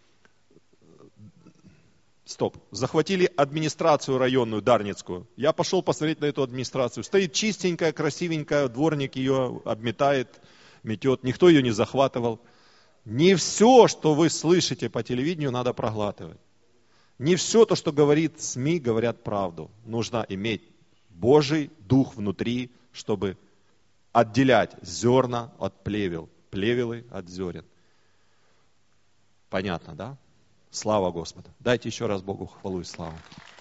стоп, захватили администрацию районную, Дарницкую. Я пошел посмотреть на эту администрацию. Стоит чистенькая, красивенькая, дворник ее обметает, метет. Никто ее не захватывал. Не все, что вы слышите по телевидению, надо проглатывать. Не все то, что говорит СМИ, говорят правду. Нужно иметь Божий Дух внутри, чтобы отделять зерна от плевел. Плевелы от зерен. Понятно, да? Слава Господу. Дайте еще раз Богу хвалу и славу.